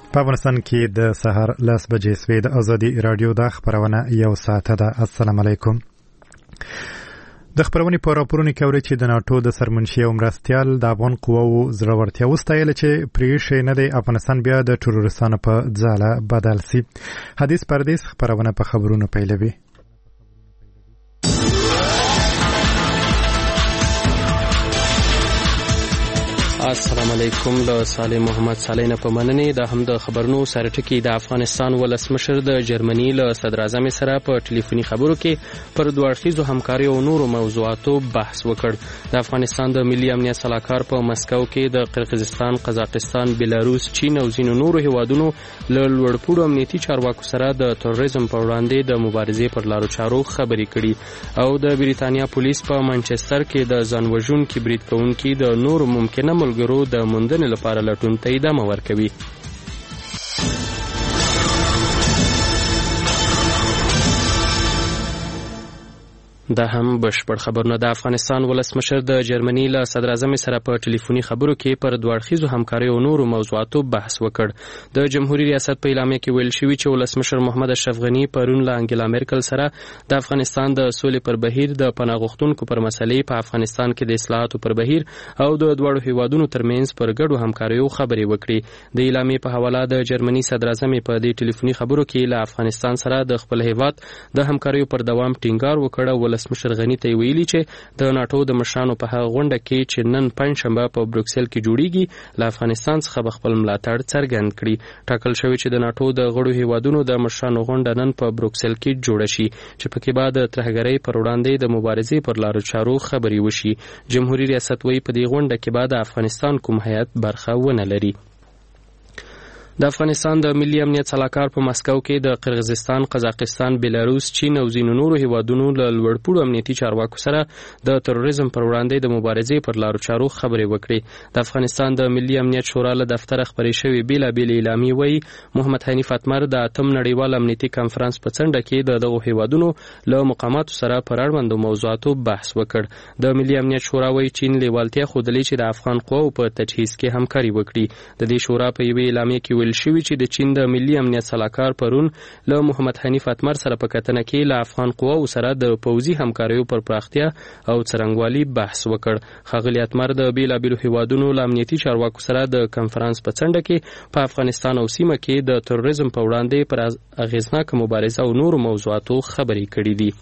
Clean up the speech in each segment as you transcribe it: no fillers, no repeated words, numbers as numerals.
په افغانستان کې د سهار 10 بجې سوي د ازادي رادیو د خبرونه یو ساعت ده. السلام علیکم. د خبرونې په راپورونو کې اوري چې د ناتو د سرمنشي او مرستيال د افغان قواو زړورتیا وستایل چې پریښې نه دی افغانستان بیا د ټرورستانو په ځاله بدل سي. حدیث پردیس خبرونه په خبرونو پیلوي. السلام علیکم. د صالح محمد صالح په مننه د هم د خبرونو سره ټکی د افغانستان ولسمشر د جرمني له صدر اعظم سره په ټلیفوني خبرو کې پر دوه اړخیزو همکاري او نورو موضوعاتو بحث وکړ. د افغانستان د ملي امنیت سلاکار په مسکو کې د قرغیزستان، قزاقستان، بلاروس، چین او ځینو نورو هیوادونو له لوړپوړو امنیتي چارواکو سره د تروریزم په وړاندې د مبارزې پر لارو چارو خبرې کړي او د بریتانیا پولیس په منچستر کې د ځانوژونکي برید کوونکي د نورو ممکنه ملګرو د موندنې لپاره لټون ته ادامه ورکوي. دا هم بشپړ خبرونه. د افغانستان ولسمشر د جرمني له صدر اعظم سره په ټلیفوني خبرو کې پر دوه اړخیزو همکاري او نورو موضوعاتو بحث وکړ. د جمهوریت ریاست په اعلامیه کې ویل شوی چې ولسمشر محمد اشرف غنی پرون له انګلا میرکل سره د افغانستان د سولې پر بهیر، د پناه غوښتونکو پر مسلې، په افغانستان کې د اصلاحاتو پر بهیر او د دوړو هیوادونو ترمنځ پر ګډو همکاریو خبرې وکړي. د اعلامیه په حواله د جرمني صدر اعظم په دې ټلیفوني خبرو کې له افغانستان سره د خپل هیواد د همکاریو پر دوام ټینګار وکړ. ولسمشر غنی ته ویلي چې د ناتو د مشرانو په هغه غونډه کې چې نن پنځشنبه په بروکسل کې جوړیږي له افغانستان څخه خپل ملاتړ څرګند کړي. ټاکل شوی چې د ناتو د غړو هیوادونو د مشرانو غونډه نن په بروکسل کې جوړه شي چې پکې بعد ترهګرۍ پر وړاندې د مبارزې پر لارو چارو خبرې وشي. جمهوریت ریاست وایي په دې غونډه کې بعد افغانستان کوم هیئت برخه ونه لري. د افغانستان د ملي امنیت سلاکار په مسکو کې د قرغیزستان، قزاقستان، بلاروس، چین او ځینو نورو هیوادونو له لوړپوړو امنیتي چارواکو سره د تروریزم پر وړاندې د مبارزې پر لارو چارو خبرې وکړي. د افغانستان د ملي امنیت شورا له دفتره خبرې شوې بیلابېلې اعلامیې وایي محمد حنیف اتمر د اتم نړیوال امنیتي کنفرانس په څنډه کې د دغو هیوادونو له مقاماتو سره پر اړوندو موضوعاتو بحث وکړ. د ملي امنیت شورا وایي چین لیوالتیا ښودلې چې د افغان قواو په تجهیز کې همکاري وکړي. د دې شورا په یوې اعلامیې کې شوی چې د چین د ملي امنیت سلاکار پرون له محمد حنیف اتمر سره په کتنه کې له افغان قواو سره د پوځي همکاریو پر پراختیا او څرنګوالي بحث وکړ. ښاغلي اتمر د بیلابېلو هیوادونو له امنیتي چارواکو سره د کنفرانس په څنډه کې په افغانستان او سیمه کې د تروریزم په وړاندې پر اغیزناکه مبارزه او نورو موضوعاتو خبرې کړې دي.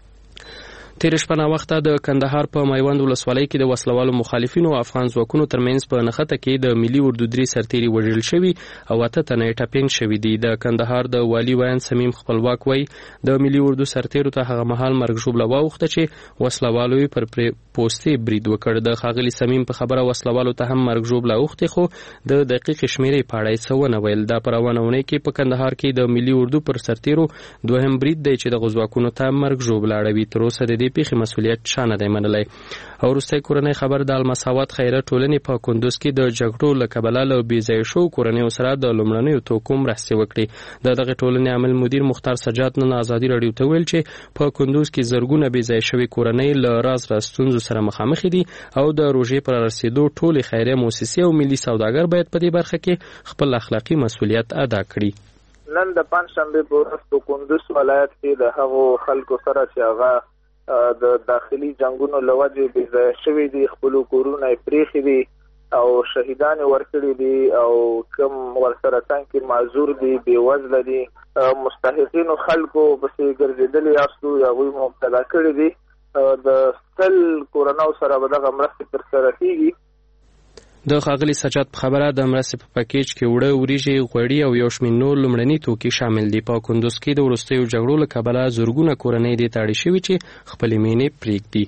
تیر شپه وخت د کندهار په میوند ولسوالۍ کې د وسلوالو مخالفینو او افغان ځواکونو ترمنځ په نښته کې د ملي اردو درې سرتیري وژل شوي او 8 تنه ټپین شوي دي. د کندهار د والي ویان سمیم خپلواک وایي د ملي اردو سرتیرو ته هغه مهال مرګ ژوبله واوښته چې وسلوالو پر پوستې برید وکړ. د ښاغلي سمیم په خبره وسلوالو ته هم مرګ ژوبله اوښتې خو د دقیق شمیرې په اړه څه ونه ویل. دا په روانه اونۍ کې په کندهار کې د ملي اردو پر سرتیرو دوهم برید دی چې د ځواکونو ته مرګ ژوبله اړوي. تر اوسه د دې پیښې مسؤلیت چا نه دی منلی. او وروستی کورنۍ خبر د المساوات خیریه ټولنې په کندوز کې د جګړو له کبله له بېځایه شوو کورنیو سره د لومړنیو توکو مرستې وکړي. د دغې ټولنې عامل مدیر مختار سجاد نن ازادي راډیو ته ویل چې په کندوز کې زرګونه بېځایه شوي کورنۍ له راز ستونزو سره مخامخ دي او د روژې پر رسېدو ټولې خیریه موسسې او ملي سوداګر باید په دې برخه کې خپل اخلاقي مسؤلیت ادا کړي. نن د پنځشنبې په ورځ په کندوز ولایت کې د هغو خلکو سره چې هغه د داخلي جنگونو له وجې بېځایه شوي دي، خپلو کورونه یې پرېښي دي او شهیدان یې ورکړي دي او کوم ورسره څنګ کې معذور دي، بېوزله دي، مستحقینو خلکو پسې ګرځېدلي یاستو، هغوی مبتلا کړي دي. د 100 کورنیو سره به دغه مرستې ترسره کېږي. د ښاغلي سجاد په خبره د مرستې په پکیج کې وړه، وریجې، غوړي او یو شمېر نور لومړني توکي شامل دي. په کندوز کې د وروستیو جګړو له کبله زرګونه کورنۍ دې ته اړې شوي چې خپلې مینې پرېږدي.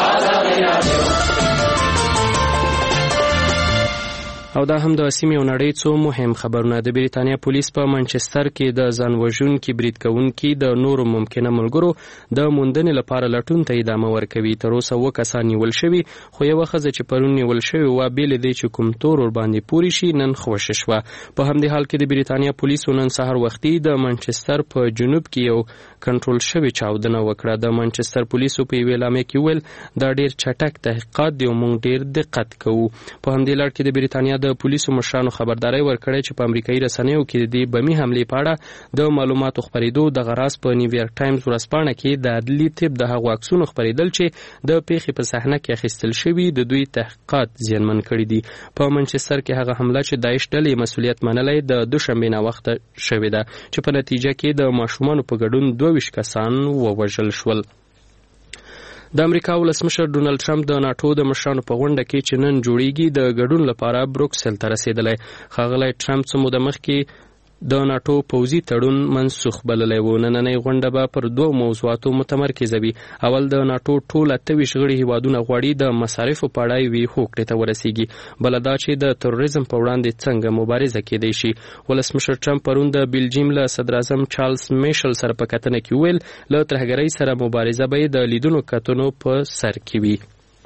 او دا هم د سیمې او نړۍ څو مهم خبرونه. د بریتانیا پولیس په منچستر کې د ځان وژونکي برید کوونکي د نورو ممکنه ملګرو د موندنې لپاره لټون ته ادامه ورکوي. تر اوسه 2 کسان نیول شوي، خو یوه ښځه چې پرون نیول شوې وه بېلې دی چې کوم تور ورباندې پورې شي نن خوشې شوه. په همدې حال کې د بریتانیا پولیسو نن سهار وختي د منچستر په جنوب کې یو کنټرول شوې چاودنه وکړه. د منچستر پولیسو په یوې اعلامیه کې ویل دا ډېر چټک تحقیقات دي او موږ ډېر دقت کوو. په همدې لړ کې د بریتانیا د پولیسو مشرانو خبرداري ورکړې چې په امریکایي رسنیو کې د بمي حملې په اړه د معلوماتو خپرېدو د غراس په نیویارک ټایمز ورځپاڼه کې د عدلي طب د هغو عکسونو خپرېدل چې د پیښې په صحنه کې اخیستل شوي د دوی تحقیقات زیانمن کړي دي. په منچستر کې هغه حمله چې داعش ډلې مسؤلیت منلی د دوشنبې ناوخته شوې ده چې په نتیجه کې د ماشومانو په ګډون 22 کسان ووژل شول. د امریکا ولسمشر ډونالد ټرمپ د ناټو د مشرانو په غونډه کې چې نن جوړیږي د ګډون لپاره بروکسل ته رسیدلی. ښاغلی ټرمپ څه موده مخکې د ناټو پوځي تړون منسوخ بللی و. نننۍ غونډه به پر 2 موضوعاتو متمرکزه وي. اول د ناټو ټول 28 غړي هیوادونه غواړي د مصارفو په اړه یوې هوکړې ته ورسیږي. بله دا چې د تروریزم په وړاندې څنګه مبارزه کیدی شي. ولسمشر ټرمپ پرون د بیلجیم له صدراعظم چارلز میشل سره په کتنه کې ویل له ترهګرۍ سره مبارزه به د لیدونو کتنو په سر کې وي.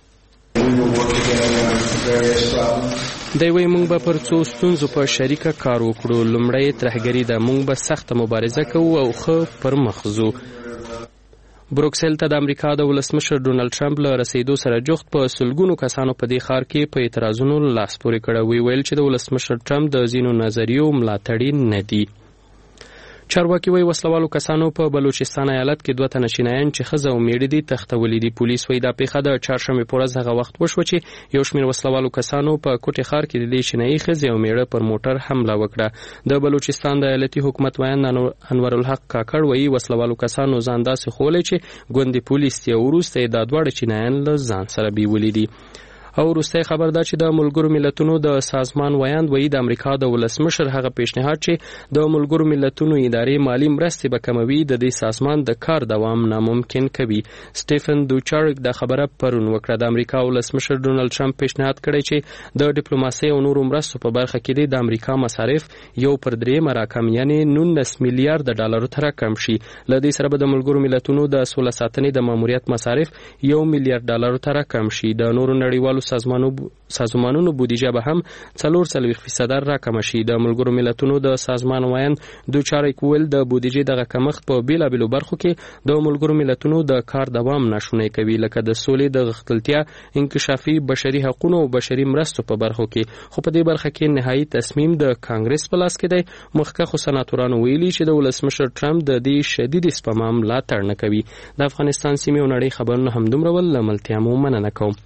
دی وایي موږ به پر څو ستونزو په شریکه کار وکړو. لومړی ترهګري ده، موږ به سخته مبارزه کوو او ښه پر مخ ځو. بروکسل ته د امریکا د ولسمشر ډونالد ټرمپ له رسیدو سره جوخت په سلګونو کسانو په دې ښار کې په اعتراضونو لاس پورې کړی. ویل چې د ولسمشر ټرمپ د ځینو نظریو ملاتړي نه دي. چارواکي وایي وسلوالو کسانو په بلوچستان ایالت کې 2 تنه چینایان چې ښځه او میړه دي تښتولي دي. پولیس وایي دا پیښه د چهارشنبې په ورځ هغه وخت وشوه چې یو شمېر وسلوالو کسانو په کوټې ښار کې د دې چینایي ښځې او میړه پر موټر حمله وکړه. د بلوچستان د ایالتي حکومت ویاند انورالحق کاکړ وایي وسلوالو کسانو ځان داسې ښوولی چې ګوندې پولیس دي او وروسته یې دا دواړه چینایان له ځان سره بیولي دي. او وروستی خبر دا چې د ملګرو ملتونو د سازمان ویاند وایي د امریکا د ولسمشر هغه پیشنهاد چې د ملګرو ملتونو ادارې مالی مرستې به کموي د دې سازمان د کار دوام ناممکن کوي. سټیفن دوچارک دا خبره پرون وکړه. د امریکا ولسمشر ډونالد ټرمپ پیشنهاد کړی چې د ډیپلوماسۍ او نورو مرستو په برخه کې د امریکا مصارف 1/3 راکم یعنی 19 میلیارډ ډالرو ته راکم شي. له دې سره به د ملګرو ملتونو د سوله ساتنې د ماموریت مصارف 1 میلیارډ ډالرو ته راکم شي. د نورو نړیوالو سازمانونو بودیجه به هم 4% راکم شي. د ملګرو ملتونو د سازمان ویاند دوچارک ویل د بودیجې دغه کمښت په بیلابیلو برخو کې د ملګرو ملتونو د کار دوام ناشونی کوي، لکه د سولې د غښتلتیا، انکشافي بشري حقوقو او بشري مرستو په برخو کې. خو په دې برخه کې نهایي تصمیم د کانګرس په لاس کې دی. مخکښو سناتورانو ویلي چې د ولسمشر ټرمپ د دې شدید سپما ملاتړ نه کوي. د افغانستان سیمې او نړۍ خبرونه همدومره ول. له ملتیا مو مننه کوم.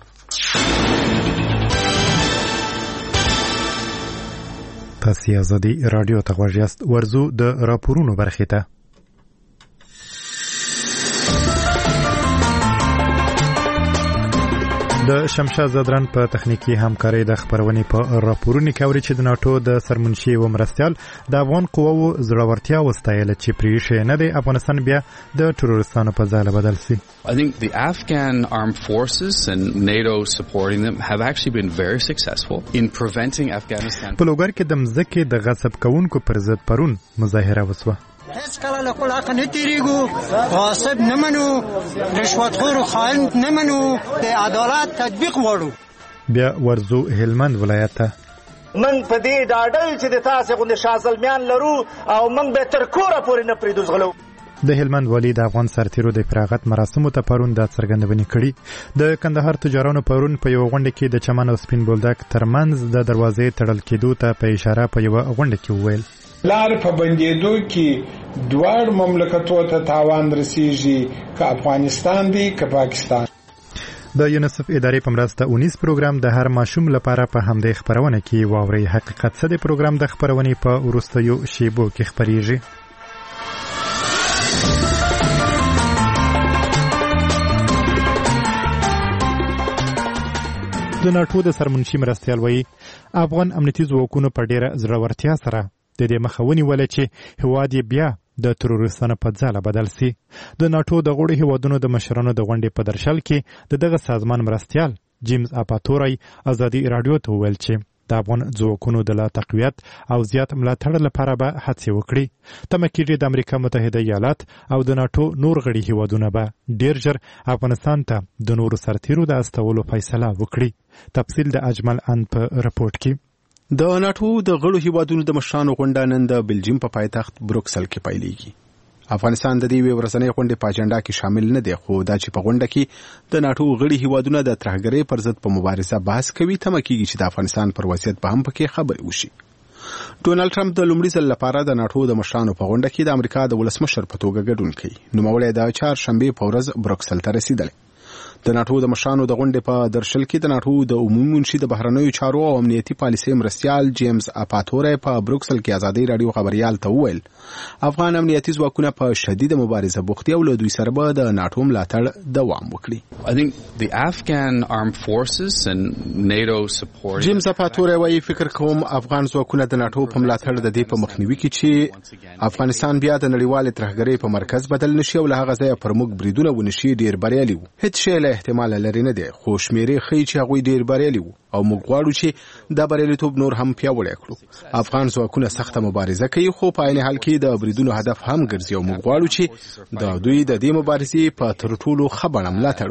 تاسو ازادي رادیو ته غوږ یاست. ورزو د راپورونو برخې ته. د شمشاد زدران په تخنیکی همکاري د خبرونې په راپورونی کوي چې د ناتو د سرمنشي و مرستيال د افغان قوو زړورتیا وستایل چې پریشه نه دی افغانستان بیا د تروریستانو په ځای بدل سي. I think the Afghan armed forces and NATO supporting them have actually been very successful in preventing Afghanistan. په لوګر کې د مزکه د غصب کوونکو پر ضد پرون مظاهره وسوه. هیڅ کله له خپل حق نه تیریږو، غاصب نه منو، رشوتخور خائن نه منو، د عدالت تطبیق غواړو. بیا ورزو هلمند ولایت ته من په دې ډاډل چې د تاسو غوښنه شازلمیان لرو او من به تر کوره پورې نه پریدو غلو. د هلمند والی د افغان سرتیرو د فراغت مراسمو ته پرون د څرګندونې کړي. د کندهار تجارانو پرون په یو غونډه کې د چمن او سپین بولدک ترمنځ د دروازې تړل کېدو ته په اشاره په یو غونډه کې وویل لار په بندېدو کې دوه مملکتونو ته تاوان رسیږي، که افغانستان دی که پاکستان. د یونیسف ادارې په مرسته 19 پروګرام د هر ماشوم لپاره په همدې خبرونه کې واوري. حقیقت څه د پروګرام د خبرونې په وروستیو شیبو کې خبريږي. د ناټو د سرمنشي مرستيال وایي افغان امنیتي ځواکونو په ډیره زړورتیا سره د دې مخاوني ولې چې هواد بیا د تروریستانو په ځاله بدل سي. د ناټو د غړو هیوادونو د مشرانو د غونډې په درشل کې دغه سازمان مرستيال جیمز اپاتورای ازادي رادیو ته ویل چې د افغان ځواکونو د لا تقویت او زیات ملاتړ لپاره به هڅې وکړي. تمه کېږي د امریکا متحده ایالات او د ناټو نور غړي هیوادونه به ډیر ژر افغانستان ته د نورو سرتیرو د استولو فیصله وکړي. تفصیل د اجمل ان په رپورټ کې. د ناټو د غړو هیوادونو د مشرانو غونډه نن د بلجیم په پایتخت بروکسل کې پیلېږي. افغانستان د دې ورځنۍ غونډې په اجنډا کې شامل نه دی، خو دا چې په غونډه کې د ناتو غړي هیوادونه د ترهګرۍ پر ضد په مبارزه بحث کوي، تمه کېږي چې د افغانستان پر وضعیت به هم پکې خبرې وشي. ډونالد ټرمپ د لومړي ځل لپاره د ناتو د مشرانو په غونډه کې د امریکا د ولسمشر په توګه ګډون کوي. نوموړی د چهارشنبې په ورځ بروکسل ته رسیدلی. د ناتو د مشرانو د غونډې په درشل کې د ناتو د عمومي منشي د بهرنیو چارو او امنیتي پالیسۍ مرستیال جیمز اپاتوری په بروکسل کې ازادي رادیو خبريال ته وویل افغان امنیتي ځواکونه په شدید مبارزه بوخت دي او له دوی سره به د ناتو ملاتړ دوام وکړي. I think the Afghan armed forces and NATO support. جیمز اپاتوری وايي فکر کوم افغان ځواکونه د ناتو په ملاتړ د دې په مخنیوي کې چې افغانستان بیا د نړیوال ترهګرۍ په مرکز بدل نشي او له هغه ځایه پر موږ بریدونه ونشي ډیر بریالي وو. هیڅ شی احتمال لري نه دی، خو شمیرې ښیي چې هغوی ډیر بریالي وو او موږ غواړو چې دا بریالیتوب نور هم پیاوړی کړو. افغان ځواکونه سخته مبارزه کوي، خو په عین حال کې د بریدونو هدف هم ګرځي او موږ غواړو چې د دوی د دې مبارزې په تر ټولو ښه بڼه ملاتړ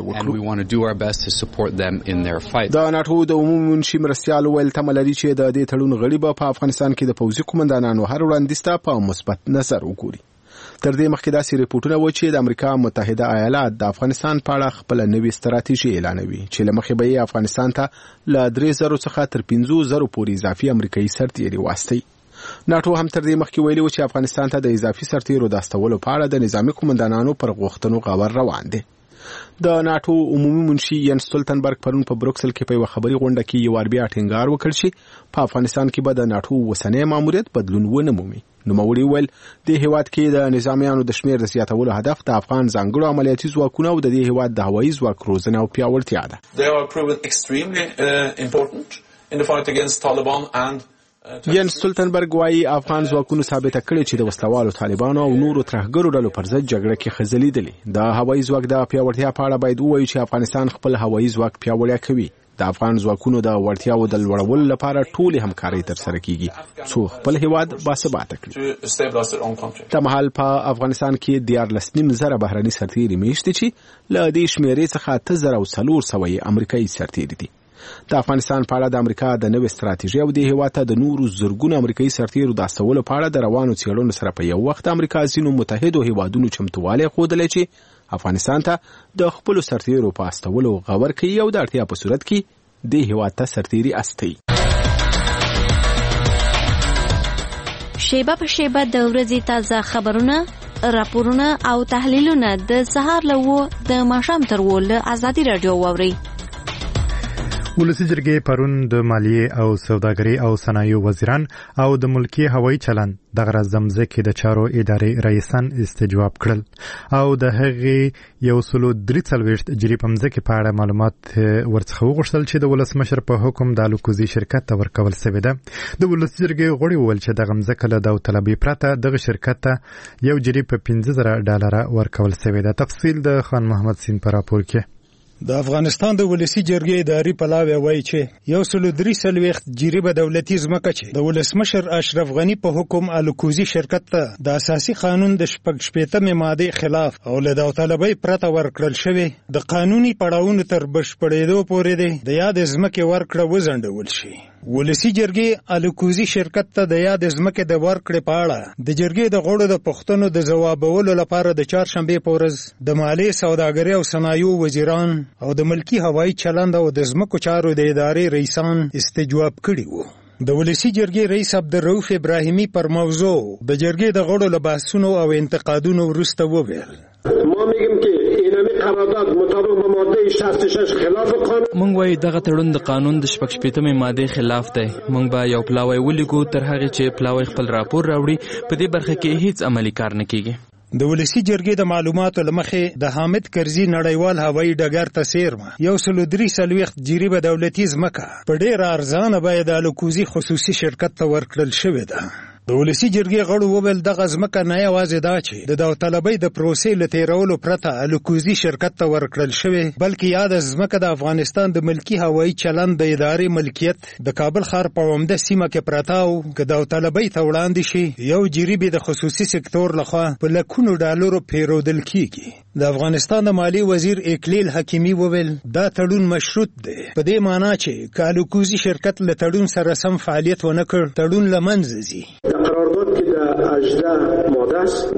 وکړو. د ناتو د عمومي منشي مرستیال ویل تمه لري چې د دې تړون غړي به په افغانستان کې د پوځي قومندانانو هر وړاندیز ته په مثبت نظر وګوري. تر دې مخکې داسې ریپورټونه و چې د امریکا متحده ایالات د افغانستان په اړه خپل نوې ستراتیژي اعلانوي چې له مخې به یې افغانستان ته له 3000 څخه تر 5000 پورې اضافي امریکایي سرتیري واستوي. ناتو هم تر دې مخکې ویلي و چې افغانستان ته د اضافي سرتیرو د استولو په اړه د نظامي قومندانانو پر غوښتنو غور روان دی. د ناتو عمومي منشي ینس ستولتنبرګ پرون په بروکسل کې په یو خبري غونډه کې یو بیا ټینګار وکړ چې په افغانستان کې به د ناتو وسنۍ ماموریت بدلون ونه مومي. نوموړي ویل د هیواد کې د نظامیانو د شمیر د زیاتولو هدف د افغان ځانګړو عملیاتي ځواکونو او د دې هیواد د هوایي ځواک روزنه او پیاوړتیا ده. They are proven extremely important in the fight against Taliban and ینس ستولتنبرګ وايي افغان ځواکونو ثابته کړې چې د وسلوالو طالبانو او نورو ترهګرو ډلو پر ضد جګړه کې خځلېدلې. د هوایي ځواک د پیاوړتیا په اړه باید ووایو چې افغانستان خپل هوایي ځواک پیاوړی کوي. د افغان ځواکونو د وړتیاو د لوړولو لپاره ټولې همکارۍ ترسره کیږي څو خپل هیواد باثباته کړي. تمهال په افغانستان کې 14,000 بهرني سرتیري میشته چې له دې شمیرې څخه 3,400 امریکایي سرتیري دي. د افغانستان په اړه د امریکا د نوې ستراتیژۍ او د هیواد ته د نورو زرګونو امریکایي سرتیرو د استولو په اړه د روانو څېړنو سره په یو وخت امریکا ځینو متحدو هیوادونو چمتووالی ښودلی چې افغانستان ته د خپلو سرتیرو په استولو غور کوي او د اړتیا په صورت کې د هیواد ته سرتیري استوي. شیبه په شیبه د ورځې تازه خبرونه، راپورونه او تحلیلونه د سهار له 9 د ماښام تر 10 له ازادي رادیو واورئ. ولسی جرګې پرون د مالیې او سوداګرۍ او صنایعو وزیران او د ملکی هوایي چلند دغه زمزکې د چارو ادارې رئیسان استجواب کړل او د هغې 143 جری په مځکې په اړه معلومات ورڅخه وغوښتل چې د ولسمشر په حکم د الوکوزي شرکت ته ورکول شوې ده. د ولسی جرګې غړي وویل چې دغه مځکه له داوطلبۍ پرته دغه شرکت ته یو جری په $15,000 ورکول شوې ده. تفصیل د خان محمد سین په راپور کې. د افغانستان د ولسی جرګې اداري پلاوی وایي چې 143 جریبه دولتي ځمکه چې د ولسمشر اشرف غنی په حکم الوکوزي شرکت ته د اساسي قانون د 16 ماده خلاف او له داوطلبۍ پرته ورکړل شوی د قانوني پړاوونو تر بشپړېدو پورې دی د یاد ځمکې ورکړه وځنډول شي. ولسی جرګې الوکوزي شرکت ته د یاد ځمکې د ورکړې په اړه د جرګې د غړو د پوښتنو د ځوابولو لپاره د چهارشنبې په ورځ د مالیې، سوداګرۍ او صنایعو وزیران او د ملکی هوایي چلند او د ځمکو چارو د ادارې رئیسان استجواب کړي وو. د ولسی جرګې رئیس عبدالرؤف ابراهیمی پر موضوع د جرګې د غړو له بحثونو او انتقادونو وروسته وویل ما میگیم که اینمی قرارداد مطابق با ماده 66 خلاف قانون. مونږ وایي دغه تړون د قانون د 16 ماده خلاف دی. مونږ به یو پلاوی ولیکو تر هغه چې پلاوی خپل راپور راوړي په دې برخه کې هیڅ عملی کار نه کیږي. د ولسی جرګې د معلوماتو لمخې د حامد کرزي نړیوال هوایي ډګر ته سیرمه 143 جریبه دولتي ځمکه په ډېر ارزانه بیه د الوکوزي خصوصي شرکت ته ورکړل شوې ده. د ولسی جرګې غړو وویل دغه ځمکه نه یوازې دا چې د داوطلبۍ د پروسې له تیرولو پرته الوکوزي شرکت ته ورکړل شوې، بلکې یاده ځمکه د افغانستان د ملکی هوایي چلند د ادارې ملکیت د کابل ښار په عمده سیمه کې پرته او که داوطلبۍ ته وړاندې شي یو جریب د خصوصي سکتور لخوا په لکونو ډالرو پیرودل کیږي. د افغانستان د مالی وزیر اکلیل حکیمی وویل دا تړون مشروط دی په دې معنی چې که الوکوزي شرکت له تړون سره سم فعالیت ونه کړ تړون له منځه ځي. د قرارداد کې د 18 ماده است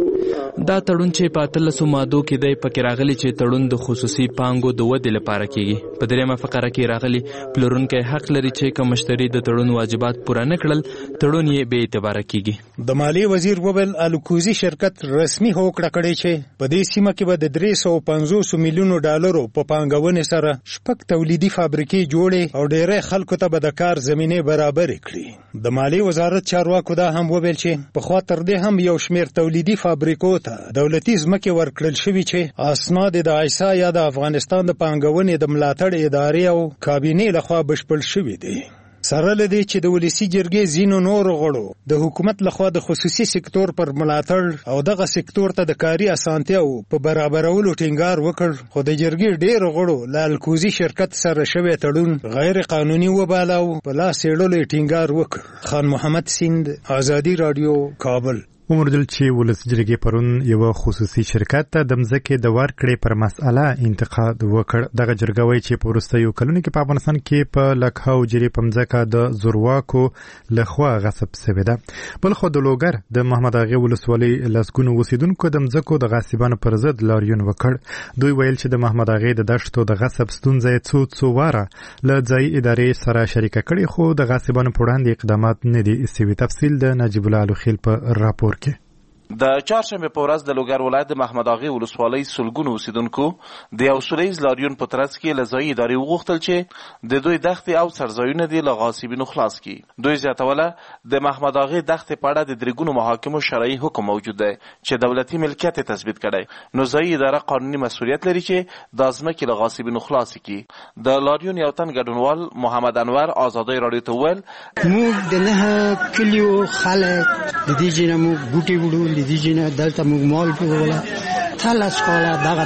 دا تړون چې په 13 مادو کې دی پکې راغلي چې تړون د خصوصي پانګو د ودې لپاره کیږي. په دریمه فقره کې راغلي پلورونکی حق لري چې کوم مشتری د تړون واجبات پوره نه کړل تړون یې بې اعتباره کیږي. د مالیې وزیر وویل الکوزي شرکت رسمي هوکړه کړې چې په دې سیمه کې به د 350 میلیونو ډالرو په پانګونې سره شپږ تولیدي فابریکې جوړې او ډېری خلکو ته به د کار زمینه برابر کړي. د مالیې وزارت چارواکو دا هم وویل چې په خوا تر دې هم یو شمېر تولیدي فابریکو ته دولتي ځمکې ورکړل شوي چې اسناد د عیسا یا د افغانستان د پانګونې د ملاتړ ادارې او کابینې لخوا بشپړ شوي دي. سره لدی چې د ولسی جرګې زینو نور غړو د حکومت لخوا د خصوصي سکتور پر ملاتړ او دغه سکتور ته د کاري اسانتیاو په برابرولو ټینګار وکړ، خو د جرګې ډېر غړو له الکوزي شرکت سره شوی تړون غیر قانوني وباله او په لاس یې ټینګار وکړ. خان محمد سیند، آزادي رادیو، کابل. ومردل چې ولس جرګې پرون یو خصوصي شرکت ته د مځکې د ورکړې پر مسأله انتقاد وکړ. دغه جرګه وایي چې په وروستیو کلونو کې په افغانستان کې په لکهاو جرې په مځکه د زورواکو لخوا غصب شوې ده. بلخو د لوګر د محمد اغې ولسوالۍ لسګونو اوسیدونکو د مځکو د غاصبانو پر ضد لاریون وکړ. دوی ویل چې د محمد اغې د دشتو د غصب ستونزه یې څو واره له ځایي ادارې سره شریکه کړې، خو د غاصبانو پر وړاندې اقدامات نه دي شوي. تفصیل د نجیب الله الوخیل په راپور. د چهارشنبه په ورځ د لوګر ولایت د محمد اغې ولسوالۍ سلګونو اوسیدونکو د یو سولیز لاریون په ترڅ کې له ځایي ادارې وغوښتل چې د دوی دښتې او څړځایونه دې له غاصبینو خلاص کړي. دوی زیاتوله د محمد اغې دښتې په اړه د درېګونو محاکمو شرعي حکم موجود دی چې دولتي ملکیت یې تثبیت کړی، نو ځایي اداره قانوني مسؤلیت لري چې دا ځمکې له غاصبینو خلاصې کړي. د لاریون یو تن ګډونوال محمد انور آزادۍ راډیو ته وویل موږ د نه کلیو خلک د دې جنه موږ بوټي وړو د دې جنه دلته موږ مال پیوله تلس کاله دغه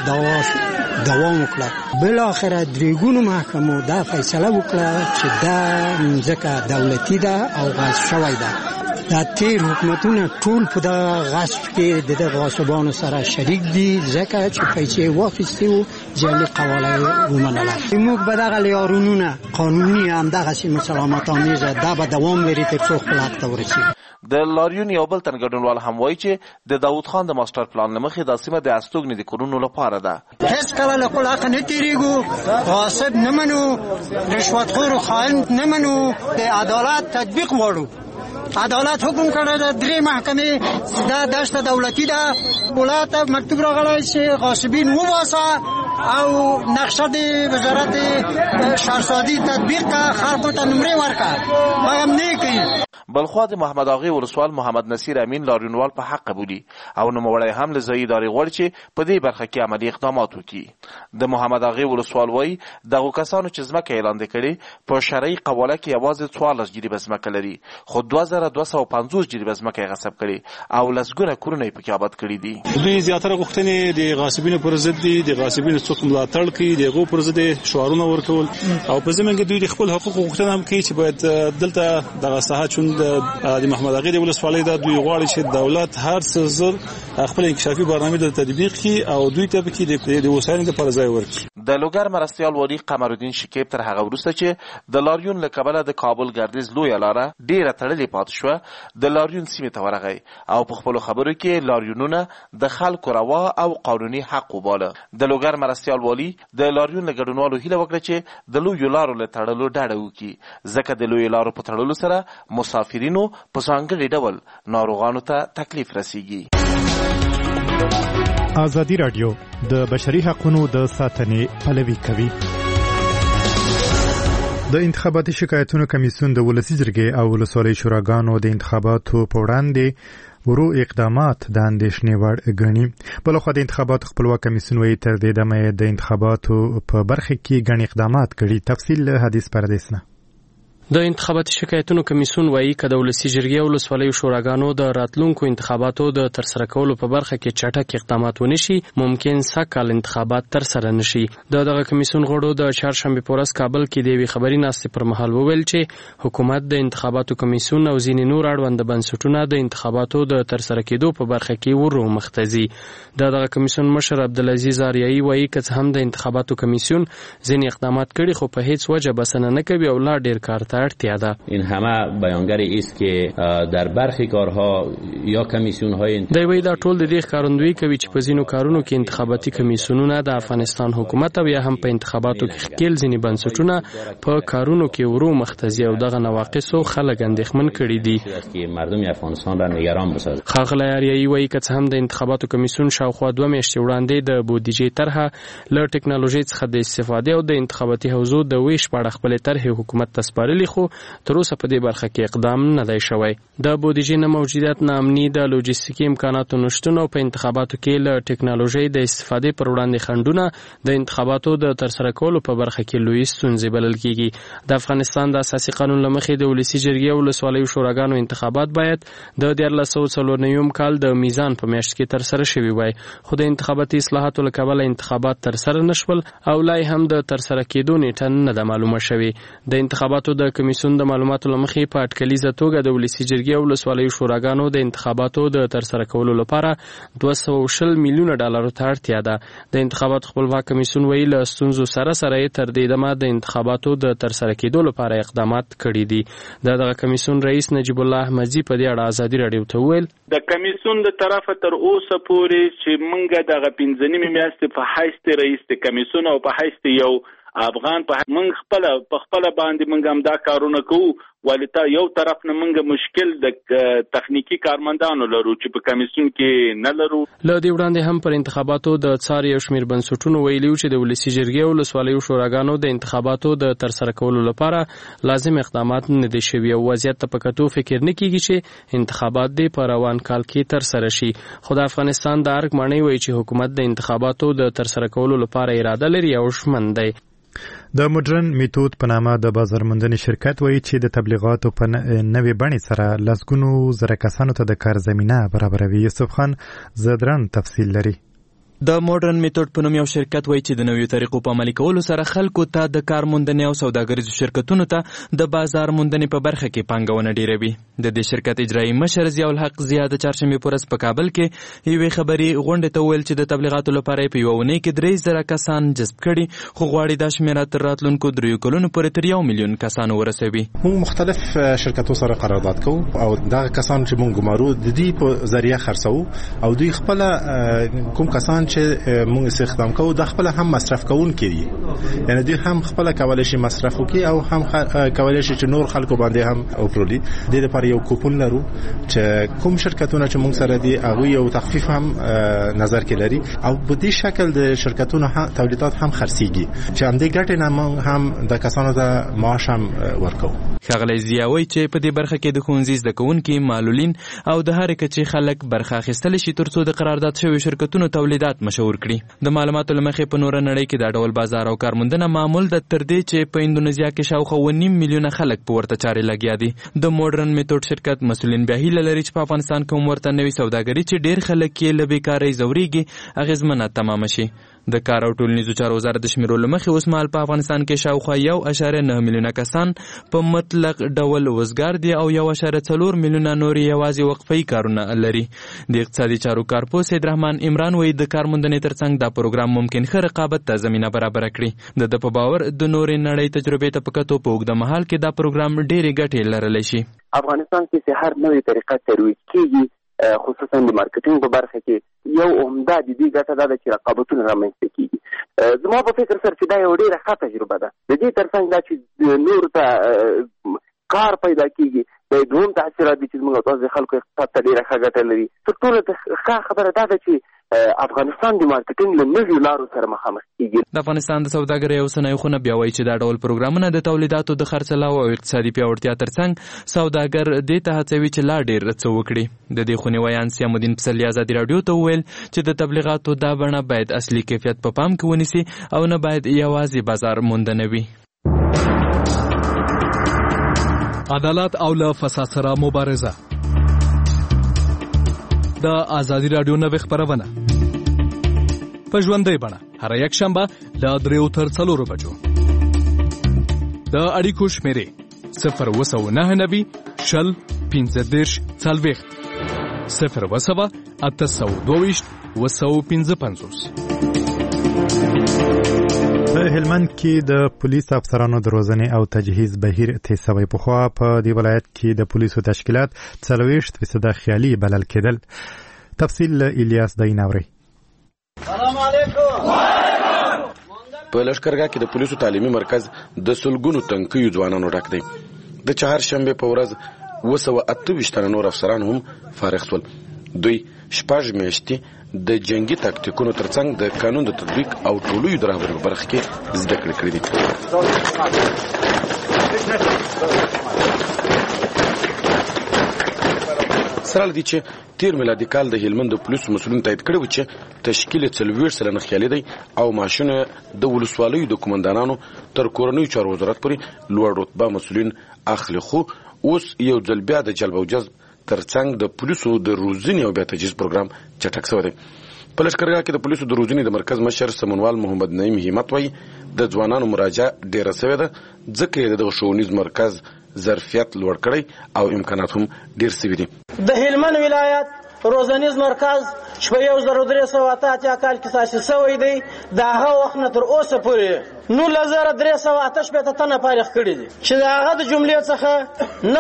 دوام وکړه. بالاخره درېګونو محکمو دا فیصله وکړه چې دا مځکه دولتي ده او غصب شوی ده. دا تیر حکومتونه ټول په دغه غصب کې د غاصبانو سره شریک دي ځکه چې پیسې واخیستې وو جعلي قواله یې ومنله. موږ به دغه لاریونونه قانوني همدغسې مسالمت آمیزه دا به دوام لري تر څو خپل حق ته ورسېږي. د لاریون یو بل تن ګډونوال هم وایي چې د داود خان د ماستر پلان له مخې دا سیمه د استوګنې د کورونو لپاره ده. هیڅ کله له خپل حق نه تېرېږو، غاصب نه منو، رشوتخور و خاین نه منو، د عدالت تطبیق غواړو. عدالت حکم کړی ده 3 محکمې دا دشت دولتي ده، ولایت ته مکتوب راغلی چې غاصبین وباسه او نقشه د وزارت شهرسازي تطبیق کا خلکو ته نمرې ورکړه، هغه نه کوي. بلخوا د محمد اغې ولسوال محمد نصیر امین لاریونوال په حق قبولي او نوموړی هم له ځایي ادارې غواړي چې په دې برخه کې عملي اقدامات وکړي. د محمد اغې ولسوال وایي دغو کسانو چې ځمکه یې لاندې کړې په شرعي قواله کې یوازې 14 جریبه ځمکه لري، خو 2250 جریبه ځمکه یې غصب کړې او لسګونه کورونه یې پکې آباد کړي دي. دوی زیاتره غوښتنې د غاصبینو پر ضد دي، د غاصبینو څوک ملاتړ کوي، د هغو پر ضد شعارونه ورکول او په ضمن کې دوی د خپل حقوقو غوښتنه هم کوي چې باید دلته دغه ساحه چون د محمد اغې د ولسوالۍ دا دوی غواړي چې دولت هر څه زر خپل انکشافي برنامه د تطبیق کړي او دوی ته پکې د وسایلو لپاره ځای ورکړي. د لوګر مرستیال والي قمرالدین شکیب تر هغه وروسته چې د لاریون له کبله د کابل ګردیز لویه لاره ډیره تړلې پاتې شوه د لاریون سیمې ته ورغی او په خپلو خبرو کې لاریونونه د خلکو روا او قانوني حق وباله. د لوګر مرستیال والي د لاریون له ګډونوالو هیله وکړه چې د لویو لارو له تړلو ډډه وکړي، ځکه د لویو لارو په تړلو سره مسافرینو په ځانګړي ډول ناروغانو ته تکلیف رسیږي. آزادي رادیو د بشري حقوقو د ساتنې پلوي کوي. د انتخاباتي شکایتونو کمیسیون د ولسی جرګې او ولسوالۍ شوراګانو د انتخاباتو په وړاندې ورو اقدامات د اندېښنې وړ ګڼي. بلخوا د انتخاباتو خپلواک کمیسیون وایي تر دې دمه د انتخاباتو په برخه کې ګڼ اقدامات کړي. تفصیل حدیث پردیس نه. د انتخاباتي شکایتونو کمیسیون وایي که د ولسی جرګې او ولسوالیو شوراګانو د راتلونکو انتخاباتو د ترسره کولو په برخه کې چټک اقدامات ونشي، ممکن سږکال انتخابات ترسره نشي. دغه کمیسیون غړو د چهارشنبې په ورځ کابل کې د یوې خبري ناستې پر مهال وویل چې حکومت د انتخاباتو کمیسیون او ځینې نور اړوند بنسټونه د انتخاباتو د ترسره کېدو په برخه کې ورو مخته ځي. دغه کمیسیون مشر عبدالعزیز آریایي وایي که څه هم د انتخاباتو کمیسیون ځینې اقدامات کړي خو په هیڅ وجه بسنه نه کوي او لا ډیر کار ته ته اړتیا ده. این همه بیانگر است که در برخی کارها یا کمیسیون‌های دی وی دا ټول د دې ښکارندویي کوي چې په ځینو کارونو کې انتخاباتي کمیسیونونه د افغانستان حکومت او یا هم په انتخاباتو کې ښکیل ځینې بنسټونه په کارونو کې ورو مختزي او دغه نواقصو خلک اندېښمن کړي دي. مردم افغانستان را نگران بسازد. ښاغلی اریایي وایي که څه هم د انتخاباتو کمیسیون شاوخوا 2 میاشتې وړاندې د بودیجې طرحه له ټکنالوژۍ څخه د استفادې او د انتخاباتي حوزو د ویش په اړه خپلې طرحې حکومت ته سپارلي، خو تر اوسه په دې برخه کې اقدام نه دی شوی. د بودیجې نه موجودیت، ناامني، د لوجستیکي امکاناتو نشتون او په انتخاباتو کې له ټکنالوژۍ د استفادې پر وړاندې خنډونه د انتخاباتو د ترسره کولو په برخه کې لوی ستونزې بلل کېږي. د افغانستان د اساسي قانون له مخې د ولسي جرګې او ولسوالیو شوراګانو انتخابات باید د 1994 کال د میزان په میاشت کې ترسره شوي وای، خو د انتخاباتي اصلاحاتو له کبله انتخابات ترسره نشول او لای هم د ترسره کېدو نیټه نه ده معلومه شوې. د انتخاباتو د کمیسیون د معلوماتو له مخې په اټکلیزه توګه د ولسي جرګې او ولسوالیو شوراګانو د انتخاباتو د ترسره کولو لپاره 220 میلیونه ډالرو ته اړتیا ده. د انتخاباتو خپلواک کمیسیون ویلي له ستونزو سره سره تر دې دمه د انتخاباتو د ترسره کېدو لپاره اقدامات کړي دي. دغه کمیسیون رئیس نجیب الله احمدزي په دې اړه ازادي راډیو ته وویل د کمیسیون د طرفه تر اوسه پورې چې موږ دغه 15 میاشتې په حیث رئیس کمیسیون او په حیث یو افغان په موږ خپل باندې موږ هم دا کارونه کوو، ولته یو طرف نه موږ مشکل د تخنیکی کارمندانو لرو چې په کمیسیون کې نه لرو. له دې وړاندې هم پر انتخاباتو د څار یو شمېر بنسټونو ویلي چې د ولسي جرګې او ولسوالیو شوراګانو د انتخاباتو د ترسره کولو لپاره لازم اقدامات نه دي شوي او وضعیت ته په کتو فکر نه کیږي چې انتخابات دې په روان کال کې ترسره شي. خو د افغانستان د ارګ معنی وایي چې حکومت د انتخاباتو د ترسره کولو لپاره اراده لري او ژمن دی. د مډرن میتود په نامه د بازار موندنې شرکت وایي چې د تبلیغاتو په نوې بڼې سره لسګونو زره کسانو ته د کار زمینه برابروي. یوسف خان زدران تفصیل لري. د مډرن میتود په نوم یو شرکت وایي چې د نویو طریقو په عملي کولو سره خلکو ته د کار موندنې او سوداګریزو شرکتونو ته د بازار موندنې په برخه کې پانګونه ډیروي. د دې شرکت اجرایي مشر ضیاء الحق ضیا د چهارشنبې په ورځ په کابل کې یوې خبري غونډې ته وویل چې د تبلیغاتو لپاره په یوه اونۍ کې 3,000 کسان جذب کړي، خو غواړي دا شمېره تر راتلونکو 3 کلونو پورې تر 1 میلیون کسانو ورسوي. موږ مختلف شرکتونو سره قرارداد کوو او دا کسان چې موږ ګمارو د دې په ذریعہ خرڅو او دوی خپل کوم کسان چې موږ استخدام کوو د خپل هم مصرف کوونکي دي، یعنی دوی هم خپل کولای شي مصرف وکړي او هم کولای شي چې نور خلکو باندې هم وپلوري. د دې لپاره یو کوپن لرو چې کوم شرکتونه چې موږ سره دي هغه یو تخفیف هم نظر کې لري او په دې شکل د شرکتونو تولیدات هم خرڅيږي چې هم دې ګټه نه موږ هم د کسانو ته معاش هم ورکوو. ښاغلی ضیا وایي چې په دې برخه کې د ښوونځي زده کوونکي، معلولین او د هرې کچې خلک برخه اخیستلی شي تر څو د قرارداد شویو شرکتونو تولیدات مشهور کړي. د معلوماتو له مخې په نوره نړۍ کې دا ډول بازار او کارموندنه معمول ده، تر دې چې په اندونیزیا کې شاوخوا 1.5 میلیونه خلک په ورته چارې لګیا دي. د مډرن میتود شرکت مسؤلین بیا هیله لري چې په افغانستان کې هم ورته نوې سوداګري چې ډېر خلک یې له بیکارۍ ځورېږي اغېزمنه تمامه شي. د کار او ټولنیزو چارو وزارت د شمیرو له مخې اوس مهال په افغانستان کې شاوخوا 1.9 میلیونه کسان په مطلق ډول وزګار دي او 1.4 میلیونه نور یوازې وقفي کارونه لري. د اقتصادي چارو کارپوه سید رحمان عمران وایي د کارموندنې ترڅنګ دا پروګرام ممکن ښه رقابت ته زمینه برابره کړي. د په باور د نورې نړۍ تجربې ته په کتو په اوږده مهال کې دا پروګرام ډېرې ګټې لرلی شي. افغانستان کې چې هر نوې طریقه ترویج کیږي خصوصا د مارکیټینګ په برخه کې یو عمده د دې ګټه ده چې رقابتونه رامنځته کیږي. زما په فکر سره چې دا یو ډېره ښه تجربه ده. د دې ترڅنګ دا چې نور ته کار پیدا کیږي د دوم تاثیرات دي چې موږ تاسو خلکو اقتصاد ته ډېره ښه ګټه لري. تر ټولو ښه خبره دا ده چې افغانستان د مارکیټینګ له نویو لارو سره مخامخ کیږي. د افغانستان د سوداګرۍ او صنایعو خونه بیا وایي چې دا ډول پروګرامونه د تولیداتو د خرڅلاو او اقتصادي پیاوړتیا ترڅنګ سوداګر دې ته هڅوي چې لا ډېر څه وکړي. د دې خونې ویان سیام الدین پسرلي ازادي راډیو ته وویل چې د تبلیغاتو دا بڼه باید اصلي کیفیت په پام کې ونیسي او نه باید یوازې بازار موندنه وي. عدالت او له فساد سره مبارزه. د ازادي راډیو نوې خبرونه په ژوندۍ بڼه هر یک شنبه له 3 تر 4 بجو. د اړیکو شمیرې 02990 شل 15 40 0 822 255. په هلمند کې د پولیس افسرانو د روزنې او تجهیز بهیر تیز شوی. پخوا په دې ولایت کې د پولیسو تشکیلات 40% خیالي بلل کېدل. تفصیل الیاس دیناوري. سلام علیکم. په لشکرګاه کې د پولیسو تعلیمي مرکز د سلګونو تنکیو ځوانانو ډک دی. د چهارشنبه په ورځ 228 نور افسران هم فارغ شول. دوی شپږ میاشتې د جنگي تاکتیکونو ترڅنګ د قانون د تطبیق او ټولوي د رهبرۍ په برخه کې زده کړې کړې دي. سره لدی چې تیر میلادي کال د هلمند د پولیسو مسؤلین تایید کړی و چې تشکیل 40 سلنه خیالي دی او ماشونه د ولسوالیو د قومندانانو تر کورنیو چارو وزارت پورې لوړ رتبه مسؤلین اخلي. خو اوس یو ځل بیا د جلب او جذب ترڅنګ د پولیسو د روزنې او بیا تجهیز پروګرام چټک شوی دی. په لشکرګاه کې د پولیسو د روزنې د مرکز مشر سمونوال محمد نعیم همت وایي د ځوانانو مراجعه ډیره شوې ده ځکه یې دغه ښوونیز مرکز ظرفیت لوړ کړی او امکانات هم ډیر شوي دي. د هلمند ولایت روزنیز مرکز په 1388 کال کې تاسیس شوی دی. د هغه وخت نه تر اوسه پورې 9388 تنه فارغ کړي دي چې د هغه د جملې څخه